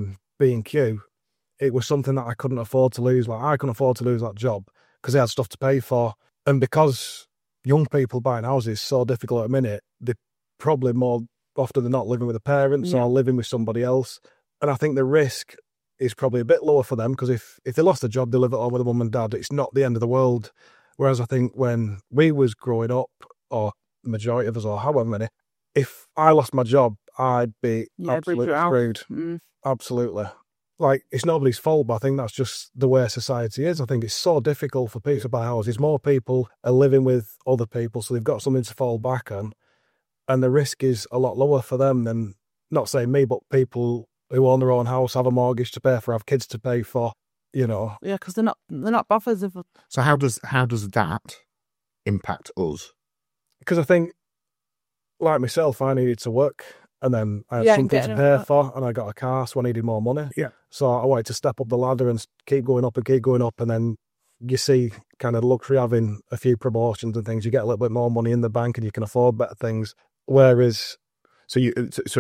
B&Q, it was something that I couldn't afford to lose. Like, I couldn't afford to lose that job because I had stuff to pay for. And because young people buying houses is so difficult at the minute, they're probably more often than not living with their parents or living with somebody else. And I think the risk is probably a bit lower for them, because if they lost their job, they live at home with a mum and dad. It's not the end of the world. Whereas I think when we was growing up, or the majority of us, or however many, if I lost my job, I'd be absolutely screwed. Absolutely. Like, it's nobody's fault, but I think that's just the way society is. I think it's so difficult for people to buy houses. More people are living with other people, so they've got something to fall back on. And the risk is a lot lower for them than, not saying me, but people who own their own house, have a mortgage to pay for, have kids to pay for, Yeah, because they're not bothered. So how does that impact us? Because I think, like myself, I needed to work, and then I had something to pay for, and I got a car, so I needed more money. Yeah. So I wanted to step up the ladder and keep going up, and then you see kind of luxury having a few promotions and things. You get a little bit more money in the bank, and you can afford better things. Whereas, you're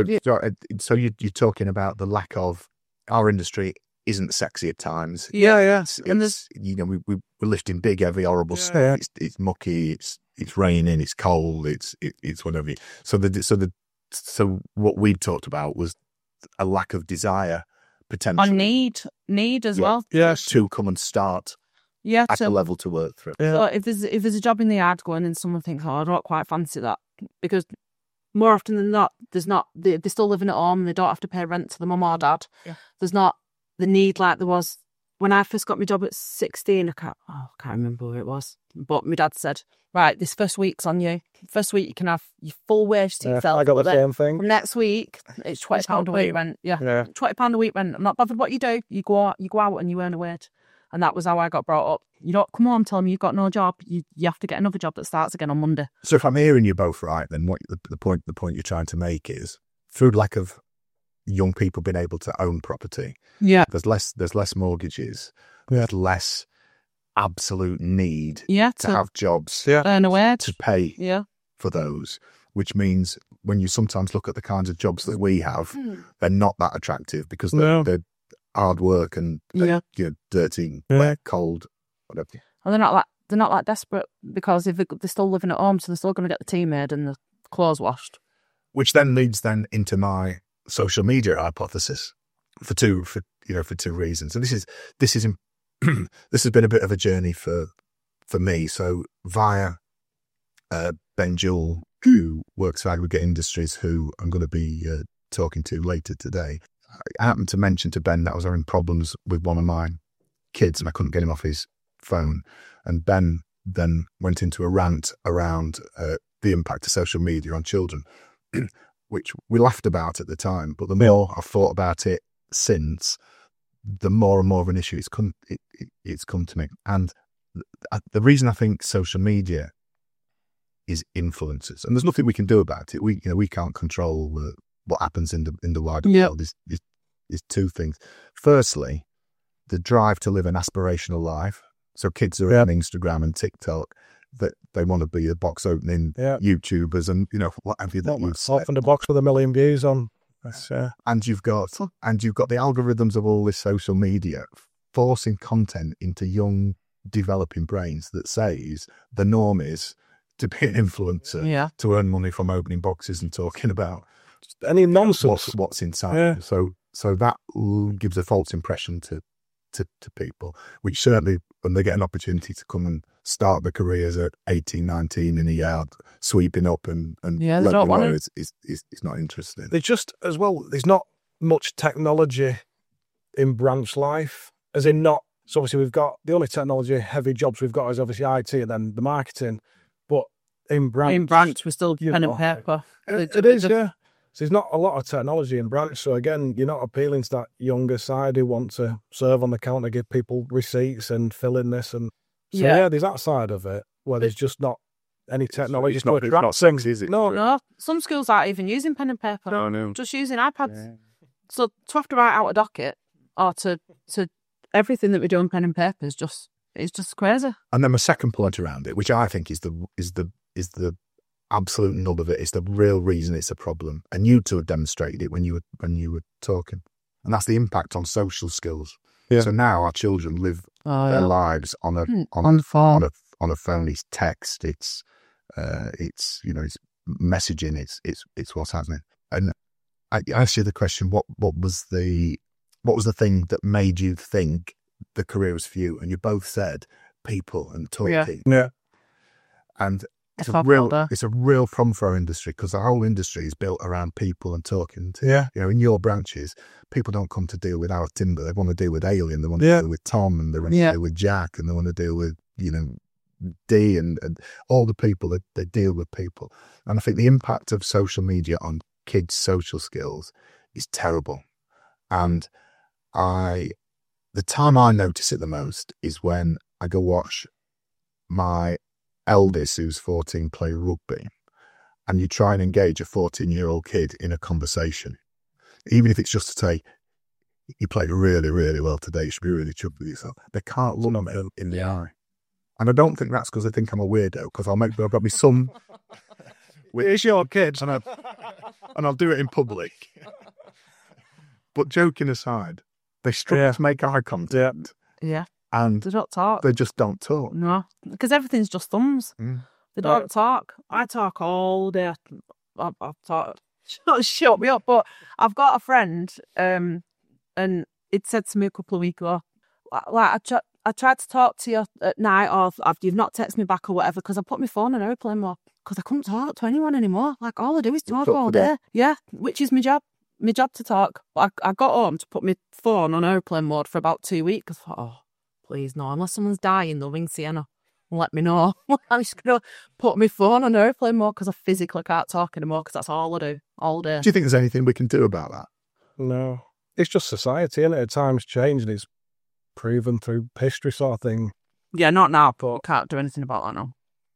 talking about the lack of, our industry isn't sexy at times. Yeah. And we're lifting big, heavy, horrible stuff. It's mucky. It's raining. It's cold. It's whatever. So what we talked about was a lack of desire, potential, I need as well. Yes. to come and start at a level to work through. Yeah. So if there's a job in the yard going, and someone thinks, I don't quite fancy that, because more often than not, they're still living at home and they don't have to pay rent to the mum or dad. Yeah. There's not the need like there was when I first got my job at 16. I can't remember where it was, but my dad said, right, this first week's on you. First week you can have your full wage to yourself. I got the same thing. From next week, it's £20 a week rent. Yeah. £20 a week rent. I'm not bothered what you do. You go out and you earn a wage. And that was how I got brought up. You don't come home telling me you've got no job. You have to get another job that starts again on Monday. So if I'm hearing you both right, then what the point you're trying to make is, through lack of young people being able to own property. Yeah. There's less mortgages. Yeah. There's less absolute need Yeah. to have jobs earn a wage. to pay Yeah. for those, which means when you sometimes look at the kinds of jobs that we have, they're not that attractive because they're hard work and Yeah. you're dirty, Yeah. wet, cold, whatever. And they're not that desperate because if they're still living at home, so they're still going to get the tea made and the clothes washed. Which then leads into my social media hypothesis for two reasons. And this is this has been a bit of a journey for me. So via Ben Jewell, who works for Aggregate Industries, who I'm going to be talking to later today, I happened to mention to Ben that I was having problems with one of my kids and I couldn't get him off his phone. And Ben then went into a rant around the impact of social media on children, which we laughed about at the time. But the more I've thought about it since, the more and more of an issue it's come to me. And the reason I think social media is influencers, and there's nothing we can do about it. We can't control what happens in the wider world. Is two things. Firstly, the drive to live an aspirational life. So kids are on Instagram and TikTok that they want to be a box opening YouTubers and whatever that you say. Opened a box with 1 million views on. And you've got the algorithms of all this social media forcing content into young developing brains that says the norm is to be an influencer, to earn money from opening boxes and talking about any nonsense. What's inside. So that gives a false impression to people, which certainly when they get an opportunity to come and start their careers at 18, 19 in a yard, sweeping up and they don't want it. It's not interesting. They just, as well, there's not much technology in branch life, as in not, so obviously we've got, the only technology heavy jobs we've got is obviously IT and then the marketing, but in branch we're still pen and paper. It is, yeah. So there's not a lot of technology in branch. So again, you're not appealing to that younger side who want to serve on the counter, give people receipts and fill in this. And so there's that side of it where there's just not any technology. It's not things, is it? No. Some schools aren't even using pen and paper. No. Just using iPads. Yeah. So to have to write out a docket or to everything that we do on pen and paper is just crazy. And then my second point around it, which I think is the absolute nub of it, is the real reason it's a problem. And you two have demonstrated it when you were talking. And that's the impact on social skills. Yeah. So now our children live their lives on a phone. On a phone. It's text. It's messaging. It's what's happening. And I asked you the question: what was the thing that made you think the career was for you? And you both said people and talking. Yeah. And it's a real problem for our industry because the whole industry is built around people and talking. In your branches, people don't come to deal with our timber. They want to deal with Alien. They want to deal with Tom, and they want to deal with Jack, and they want to deal with D and all the people that they deal with people. And I think the impact of social media on kids' social skills is terrible. And the time I notice it the most is when I go watch my eldest, who's 14, play rugby, and you try and engage a 14-year-old kid in a conversation, even if it's just to say, you played really, really well today, you should be really chuffed with yourself. They can't look me in the eye. And I don't think that's because they think I'm a weirdo, because I've got my son. It's your kid. And I'll do it in public. But joking aside, they struggle to make eye contact. Yeah. And they don't talk. They just don't talk. No, because everything's just thumbs. They don't talk. I talk all day. I talk. Shut me up. But I've got a friend, and it said to me a couple of weeks ago, like I tried to talk to you at night, or you've not texted me back or whatever, because I put my phone on airplane mode because I couldn't talk to anyone anymore. Like all I do is talk all day. Yeah, which is my job. My job to talk. But I got home to put my phone on airplane mode for about 2 weeks. I thought, please no, unless someone's dying, they'll ring Sienna and let me know. I'm just going to put my phone on airplane mode because I physically can't talk anymore, because that's all I do all day. Do you think there's anything we can do about that? No. It's just society, isn't it? At times change, and it's proven through history sort of thing. Yeah, not now, but can't do anything about that now.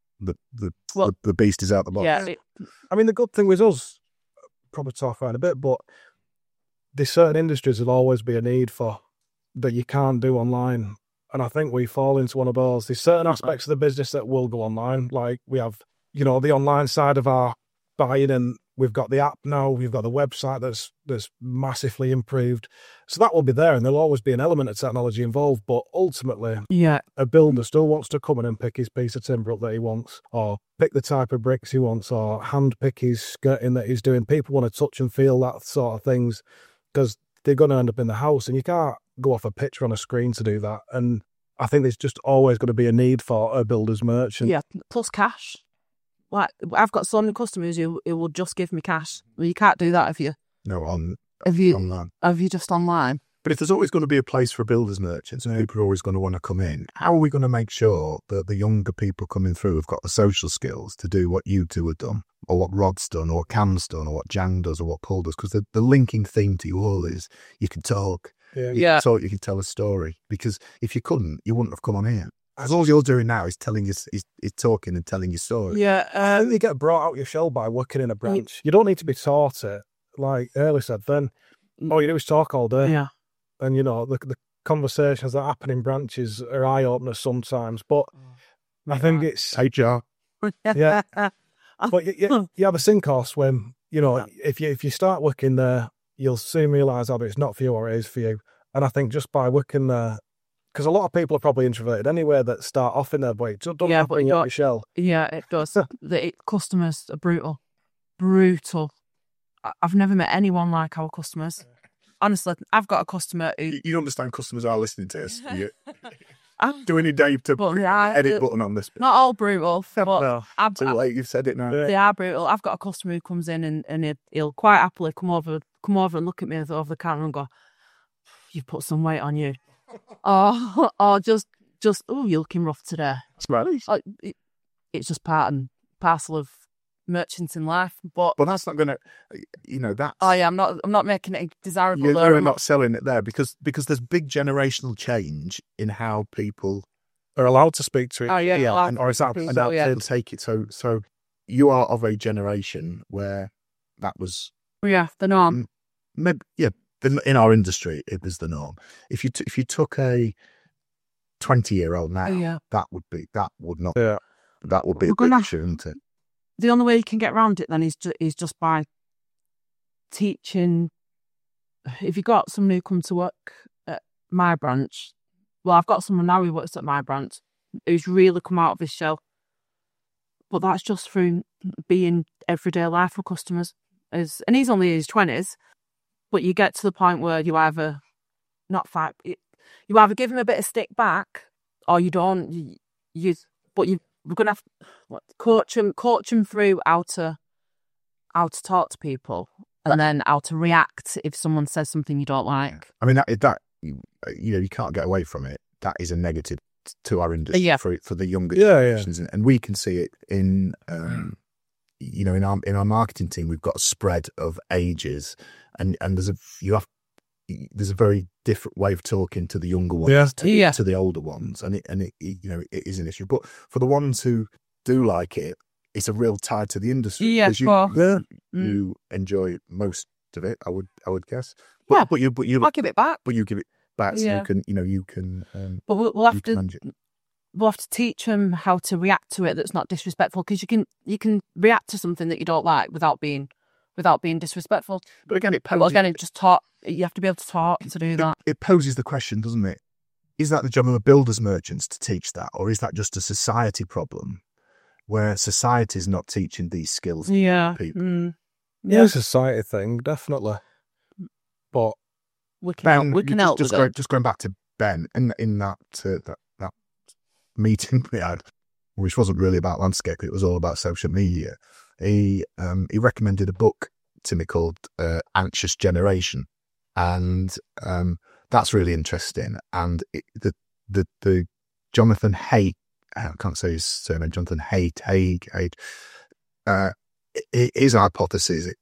The beast is out the box. Yeah. I mean, the good thing with us, probably talk about in a bit, but there's certain industries will always be a need for that you can't do online. And I think we fall into one of those. There's certain aspects of the business that will go online. Like we have, the online side of our buying, and we've got the app now, we've got the website that's massively improved. So that will be there, and there'll always be an element of technology involved. But ultimately, a builder still wants to come in and pick his piece of timber up that he wants, or pick the type of bricks he wants, or hand pick his skirting that he's doing. People want to touch and feel that sort of things because they're going to end up in the house, and you can't go off a picture on a screen to do that. And I think there's just always going to be a need for a builder's merchant. Yeah, plus cash. Like, I've got so many customers who will just give me cash. Well, you can't do that if you online. Have you just online? But if there's always going to be a place for builders merchants, and people are always going to want to come in, how are we going to make sure that the younger people coming through have got the social skills to do what you two have done, or what Rod's done, or what Cam's done, or what Jan does, or what Paul does? Because the linking theme to you all is you can talk. You can talk, you can tell a story. Because if you couldn't, you wouldn't have come on here. As all you're doing now is telling is talking and telling your story. Yeah, I think you get brought out your shell by working in a branch. You don't need to be taught it. Like Early said, then all you do is talk all day. Yeah. And, the conversations that happen in branches are eye-openers sometimes. But I think it's... HR. Yeah. But you have a sink course when, if you start working there, you'll soon realise either it's not for you or it is for you. And I think just by working there, because a lot of people are probably introverted anyway that start off in their way. So don't happen your shell. Yeah, it does. Customers are brutal. Brutal. I've never met anyone like our customers. Honestly, I've got a customer who... You understand customers are listening to us. Do any Dave to edit button on this bit? Not all brutal, but... No, too late, you've said it now. They are brutal. I've got a customer who comes in and he'll quite happily come over and look at me over the counter and go, "You've put some weight on you." or just you're looking rough today. Right. It's just part and parcel of merchanting life, but that's not going to, that's... Oh yeah, I'm not making it desirable. You're not selling it there because there's big generational change in how people are allowed to speak to it. Oh yeah, or is that they'll take it. So you are of a generation where that was the norm. Maybe, in our industry, it was the norm. If you took a 20-year-old now, that would be a bit, shouldn't it? The only way you can get around it then is just by teaching. If you got someone who come to work at my branch, well, I've got someone now who works at my branch who's really come out of his shell. But that's just through being everyday life for customers. And he's only in his 20s. But you get to the point where you either you either give him a bit of stick back, or you don't. We're gonna have to coach him through how to talk to people, and then how to react if someone says something you don't like. I mean that you can't get away from it. That is a negative to our industry for the younger generations, and we can see it in in our marketing team. We've got a spread of ages. And there's a very different way of talking to the younger ones to the older ones, and it is an issue. But for the ones who do like it, it's a real tie to the industry. Yeah, you enjoy most of it, I would guess. But I'll give it back. But you give it back, so you can. But we'll have to teach them how to react to it. That's not disrespectful, because you can react to something that you don't like without being disrespectful. But again, you have to be able to talk to do that. It poses the question, doesn't it? Is that the job of a builder's merchants to teach that, or is that just a society problem where society is not teaching these skills to people? Yeah, it's a society thing, definitely. But we can help with it. Just going back to Ben, in that meeting we had, which wasn't really about landscape, it was all about social media. He recommended a book to me called Anxious Generation, and that's really interesting. And the Jonathan Haidt, I can't say his surname, Jonathan Haidt. His hypothesis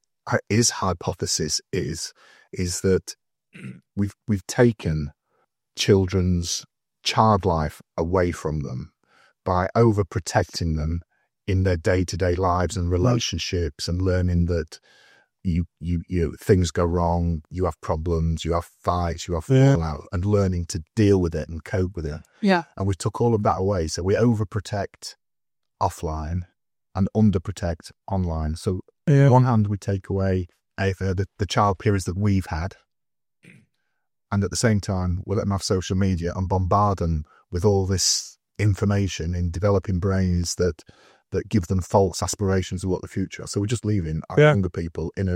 is that we've taken children's child life away from them by overprotecting them in their day-to-day lives and relationships, and learning that you things go wrong, you have problems, you have fights, you have Yeah. fallout, and learning to deal with it and cope with it. Yeah. And we took all of that away. So we overprotect offline and underprotect online. So Yeah. on one hand, we take away the child periods that we've had, and at the same time, we let them have social media and bombard them with all this information in developing brains that give them false aspirations of what the future. So we're just leaving our Yeah. younger people in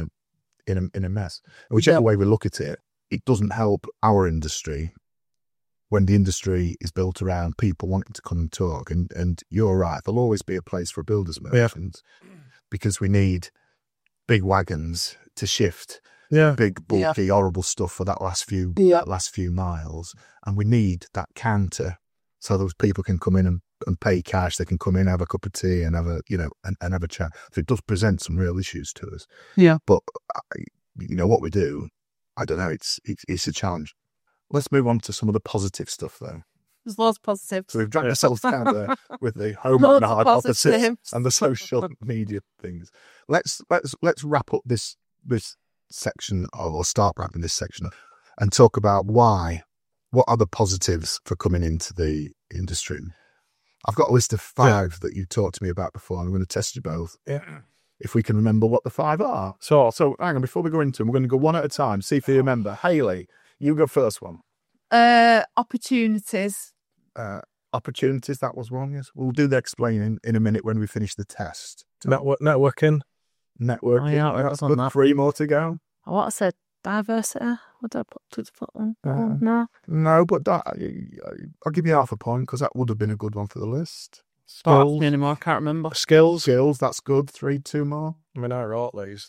a mess. And whichever way we look at it, it doesn't help our industry when the industry is built around people wanting to come and talk. And you're right, there'll always be a place for builders merchants because we need big wagons to shift Yeah. big, bulky, horrible stuff for that last few miles. And we need that counter so those people can come in and pay cash. They can come in, have a cup of tea and have and have a chat. So it does present some real issues to us. Yeah. But what we do, I don't know, it's a challenge. Let's move on to some of the positive stuff though. There's lots of positives. So we've dragged ourselves down there with the home Lots and of hypothesis positives. and the social media things. Let's wrap up this section, or start wrapping this section up, and talk about what are the positives for coming into the industry. I've got a list of 5 that you talked to me about before, and I'm going to test you both. Yeah. If we can remember what the 5 are. So hang on, before we go into them, we're going to go one at a time, see if you remember. Hayley, you go first one. Opportunities. Opportunities, that was one, yes. We'll do the explaining in a minute when we finish the test. Networking. Networking. Oh, yeah, I That's was on good. that. 3 more to go. What I said, diversity. What did I put on? No. No, but that, I'll give you half a point because that would have been a good one for the list. Don't ask Skills. me anymore. I can't remember. Skills. That's good. 2 more. I mean, I wrote these.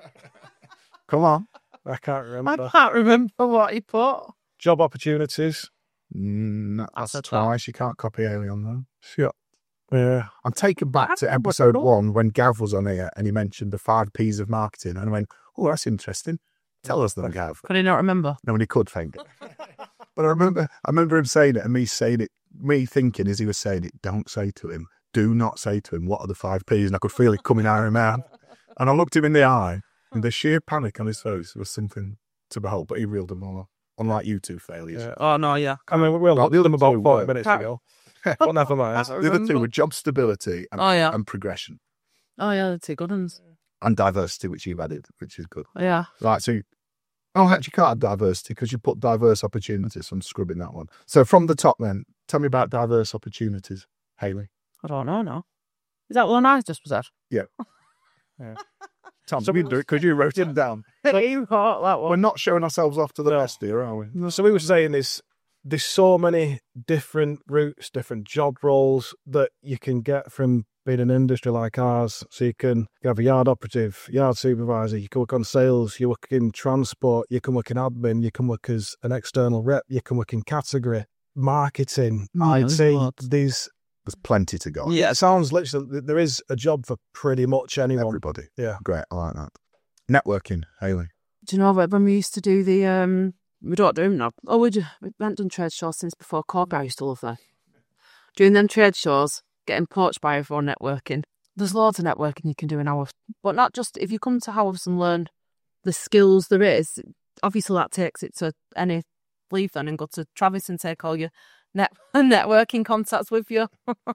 Come on. I can't remember. I can't remember what he put. Job opportunities. That's said that. twice. You can't copy Alien though. Sure. Yeah. I'm taken back to episode 1 when Gav was on here and he mentioned the 5 P's of marketing, and I went, "Oh, that's interesting. Tell us them, Gav." Could he not remember? No, and he could, thank you. But I remember him saying it, and me saying it, me thinking as he was saying it, don't say to him, do not say to him, what are the 5 P's? And I could feel it coming out of his mouth. And I looked him in the eye, and the sheer panic on his face was something to behold, but he reeled them all off. Unlike you 2 failures. Yeah. Oh, no, yeah. I mean, we Well, looked them about 40 were- minutes ago. But never mind. The other 2 were job stability and, Oh, yeah. and progression. Oh, yeah, the 2 good ones. And diversity, which you've added, which is good. Yeah. Right, so actually you can't have diversity because you put diverse opportunities. So I'm scrubbing that one. So from the top then, tell me about diverse opportunities, Hayley. I don't know now. Is that one I just was at? Tom, you do it because you wrote it down. He wrote that We're one. not showing ourselves off to the best here, are we? So we were saying there's so many different routes, different job roles that you can get from being an industry like ours. So you can have a yard operative, yard supervisor, you can work on sales, you work in transport, you can work in admin, you can work as an external rep, you can work in category, marketing, there's IT. lots. There's There's plenty to go. it sounds literally, there is a job for pretty much anyone. Everybody. Yeah. Great. I like that. Networking, Hayley. Do you know when we used to do the we don't do them now. Oh, we haven't done trade shows since before COVID. I used to love that. Doing them trade shows, getting poached by everyone networking. There's loads of networking you can do in Haworth, but not just if you come to Haworth and learn the skills there is. Obviously, that takes it to any leave then and go to Travis and take all your networking contacts with you.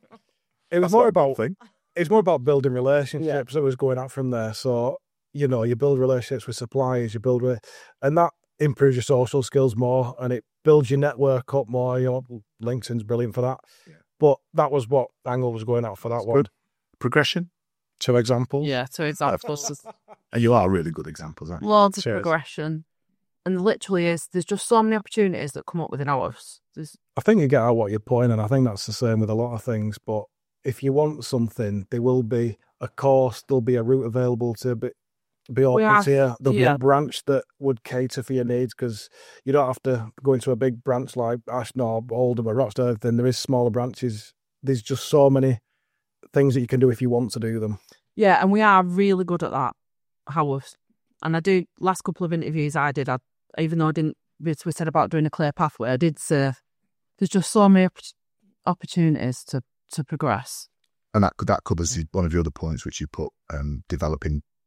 It was more about building relationships. It was going out from there. So, you build relationships with suppliers, and that improves your social skills more, and it builds your network up more. LinkedIn's brilliant for that. Yeah. But that was what Angle was going out for that one. Good. Progression. 2 examples. Yeah, 2 examples. And you are really good examples, aren't you? Loads of Cheers. progression. And literally there's just so many opportunities that come up within Haworth. I think you get out what you're putting, and I think that's the same with a lot of things. But if you want something, there will be a course, there'll be a route available to be offered here. There'll be a branch that would cater for your needs, because you don't have to go into a big branch like Ashton, Oldham or Rochdale. Then there is smaller branches. There's just so many things that you can do if you want to do them. Yeah, and we are really good at that, Haworth. And I do, last couple of interviews I did, even though I didn't, we said about doing a clear pathway, I did say there's just so many opportunities to progress. And that covers one of your other points, which you put, developing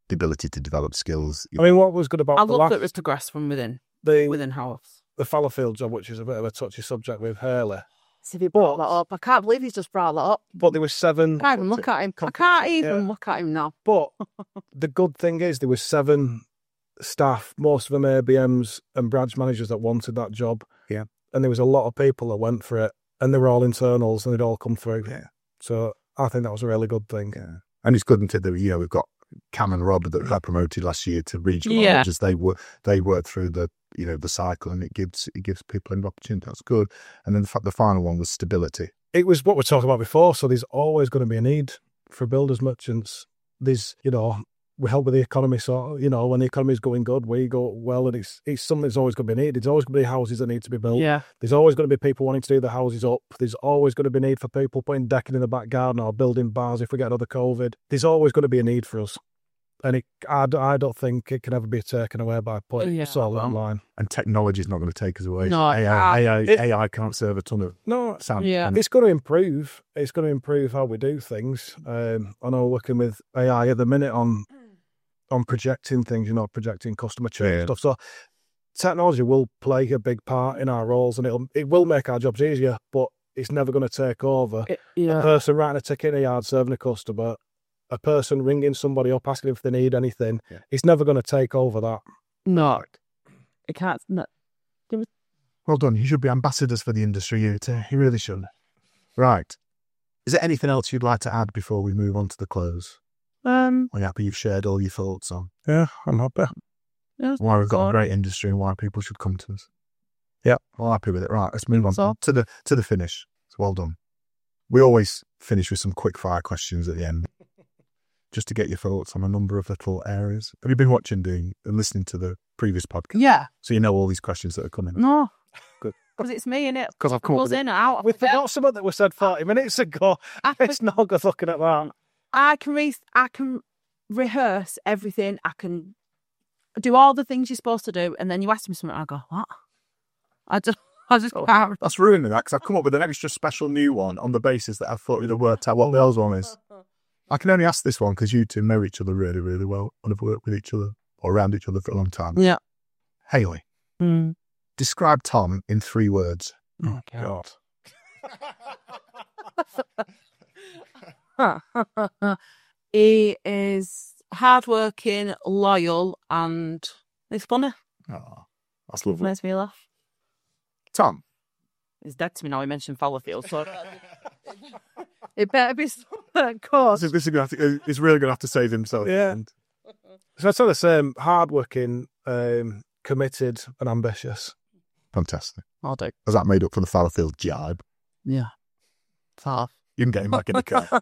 the ability to develop skills. I mean, what was good about I the love last that it was progressed from within the house. Fallowfield job, which is a bit of a touchy subject with Hurley. So if you brought that up, I can't believe he's just brought that up. But there was 7. I can't even look at him. I can't even look at him now. But the good thing is there was 7 staff, most of them ABMs and branch managers that wanted that job. Yeah. And there was a lot of people that went for it, and they were all internals, and they'd all come through. Yeah. So I think that was a really good thing. Yeah. And it's good until we've got Cam and Rob that got promoted last year to regional Yeah. managers. They work through the cycle, and it gives people an opportunity. That's good. And then the final one was stability. It was what we talked about before. So there's always going to be a need for builders merchants. There's, we help with the economy. So, when the economy is going good, we go well, and it's something that's always going to be needed. There's always going to be houses that need to be built. Yeah. There's always going to be people wanting to do the houses up. There's always going to be a need for people putting decking in the back garden or building bars if we get another COVID. There's always going to be a need for us. And I don't think it can ever be taken away by putting us all online. And technology is not going to take us away. No, AI can't serve a ton of sound. Yeah. It's going to improve. It's going to improve how we do things. I know working with AI at the minute on projecting things, projecting customer churn stuff. So technology will play a big part in our roles, and it will make our jobs easier, but it's never going to take over. A person writing a ticket in a yard serving a customer, a person ringing somebody up asking if they need anything. Yeah. It's never going to take over that. No. It can't. No. Well done. You should be ambassadors for the industry. You really should. Right. Is there anything else you'd like to add before we move on to the close? Are you happy you've shared all your thoughts on? Yeah, I'm happy. Yeah, why we've got a great industry and why people should come to us. Yeah, I'm happy with it. Right, let's move on to the finish. So well done. We always finish with some quick fire questions at the end, just to get your thoughts on a number of little areas. Have you been watching and listening to the previous podcast? Yeah. So you know all these questions that are coming. No. Good. Because it's me, innit? Because I've come up with in and out. We forgot something that was said 40 minutes ago. It's not good looking at that. I can rehearse everything. I can do all the things you're supposed to do, and then you ask me something, I go, what? I just can't. That's ruining that, because I've come up with an extra special new one on the basis that I thought you'd have worked out what the other one is. I can only ask this one because you two know each other really, really well and have worked with each other or around each other for a long time. Yeah. Hayley, describe Tom in 3 words. Oh, God. He is hardworking, loyal, and he's funny. Oh, that's lovely. Makes me laugh. Tom. He's dead to me now. He mentioned Fallowfield, so it better be something, of course. He's really going to have to save himself. Yeah. So I'd say the same: hardworking, committed, and ambitious. Fantastic. I'll do. Has that made up for the Fallowfield jibe? Yeah. Half. You can get him back in the car.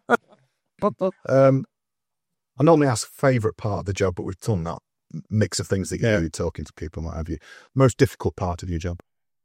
I normally ask favourite part of the job, but we've done that mix of things that you do, talking to people, what have you. Most difficult part of your job?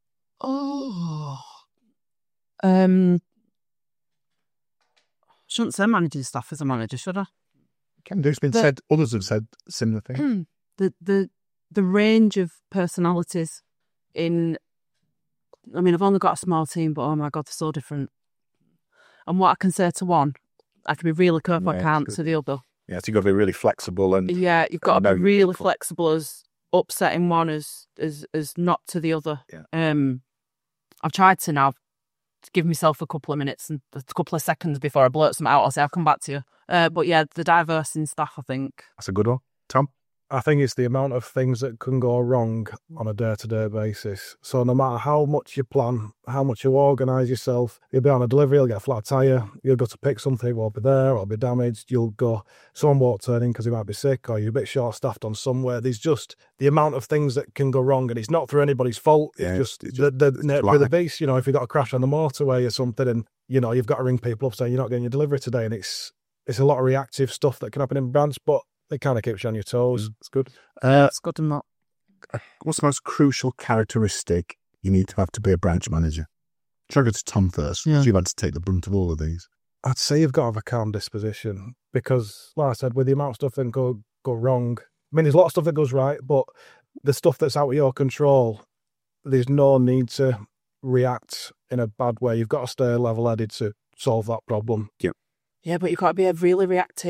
Shouldn't say managing staff as a manager, should I? Can do. It's been said. Others have said similar things. The range of personalities in. I mean, I've only got a small team, but oh my God, they're so different. And what I can say to one, I can be really careful. I can't to the other. Yeah, so you've got to be really flexible and you've got to be really flexible, as upsetting one as not to the other. Yeah. I've tried to now give myself a couple of minutes and a couple of seconds before I blurt something out. I'll say I'll come back to you. But yeah, the diverse in staff, I think. That's a good one. Tom? I think it's the amount of things that can go wrong on a day-to-day basis. So no matter how much you plan, how much you organise yourself, you'll be on a delivery, you'll get a flat tyre, you'll go to pick something, it won't be there, or it'll be damaged, someone won't turn in because he might be sick, or you're a bit short-staffed on somewhere. There's just the amount of things that can go wrong, and it's not through anybody's fault. Yeah, it's just the nature of the beast. If you've got a crash on the motorway or something, and, you've got to ring people up saying you're not getting your delivery today, and it's a lot of reactive stuff that can happen in branch, but it kind of keeps you on your toes. It's good. It's good and not. What's the most crucial characteristic you need to have to be a branch manager? Try to go to Tom first, because you've had to take the brunt of all of these. I'd say you've got to have a calm disposition, because, like I said, with the amount of stuff that can go wrong, I mean, there's a lot of stuff that goes right, but the stuff that's out of your control, there's no need to react in a bad way. You've got to stay level-headed to solve that problem. Yeah. Yeah, but you've got to be really reactive.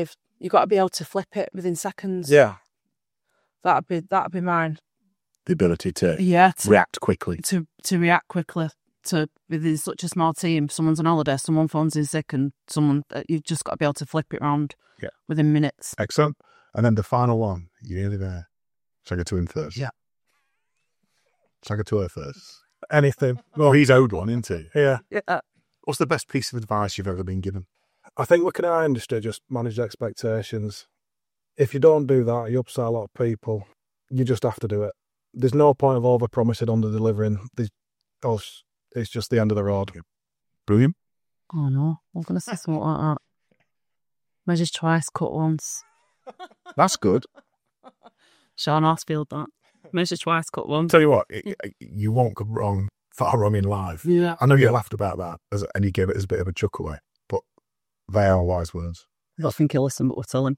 You got to be able to flip it within seconds. Yeah. That'd be mine. The ability to Yeah, react quickly. to react quickly. To within such a small team, someone's on holiday, someone phones in sick, and someone you've just got to be able to flip it around. Yeah. Within minutes. Excellent. And then the final one. You nearly there. Shall I go to him first? Yeah. Shall I go to her first? Anything. Well, he's owed one, isn't he? Yeah. Yeah. What's the best piece of advice you've ever been given? I think looking at our industry, just manage expectations. If you don't do that, you upset a lot of people. You just have to do it. There's no point of over-promising, under-delivering. It's just the end of the road. Brilliant. Oh no, I'm going to say something like that. Measures twice, cut once. That's good. Sean Horsfield, that. Measures twice, cut once. Tell you what, you won't go far wrong in life. Yeah. I know you laughed about that, and you gave it as a bit of a chuck away, but they are wise words. I don't think he'll listen, but we'll tell him.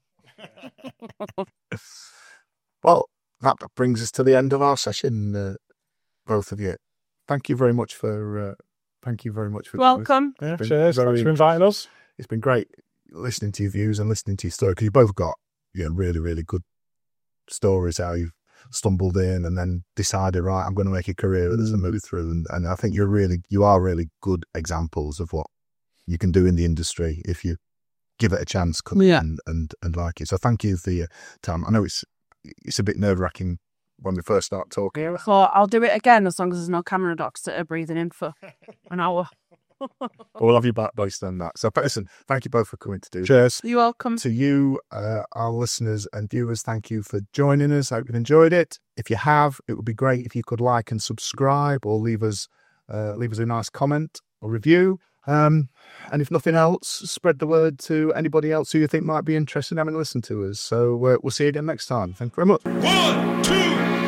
Well, that brings us to the end of our session, both of you. Thank you very much for. Welcome. Yeah, been cheers. very Thanks for inviting us. It's been great listening to your views and listening to your story, because you both got really, really good stories how you've stumbled in and then decided, right, I'm going to make a career of this and move through. And I think you are really good examples of what you can do in the industry if you give it a chance and like it. So thank you for your time. I know it's a bit nerve-wracking when we first start talking. So I'll do it again as long as there's no camera docs that are breathing in for an hour. We'll have you back based on that. So listen, thank you both for coming to do this. Cheers. You're welcome. To you, our listeners and viewers, thank you for joining us. I hope you've enjoyed it. If you have, it would be great if you could like and subscribe, or leave us a nice comment or review. And if nothing else, spread the word to anybody else who you think might be interested in having a listen to us. So we'll see you again next time. Thank you very much. 1, 2,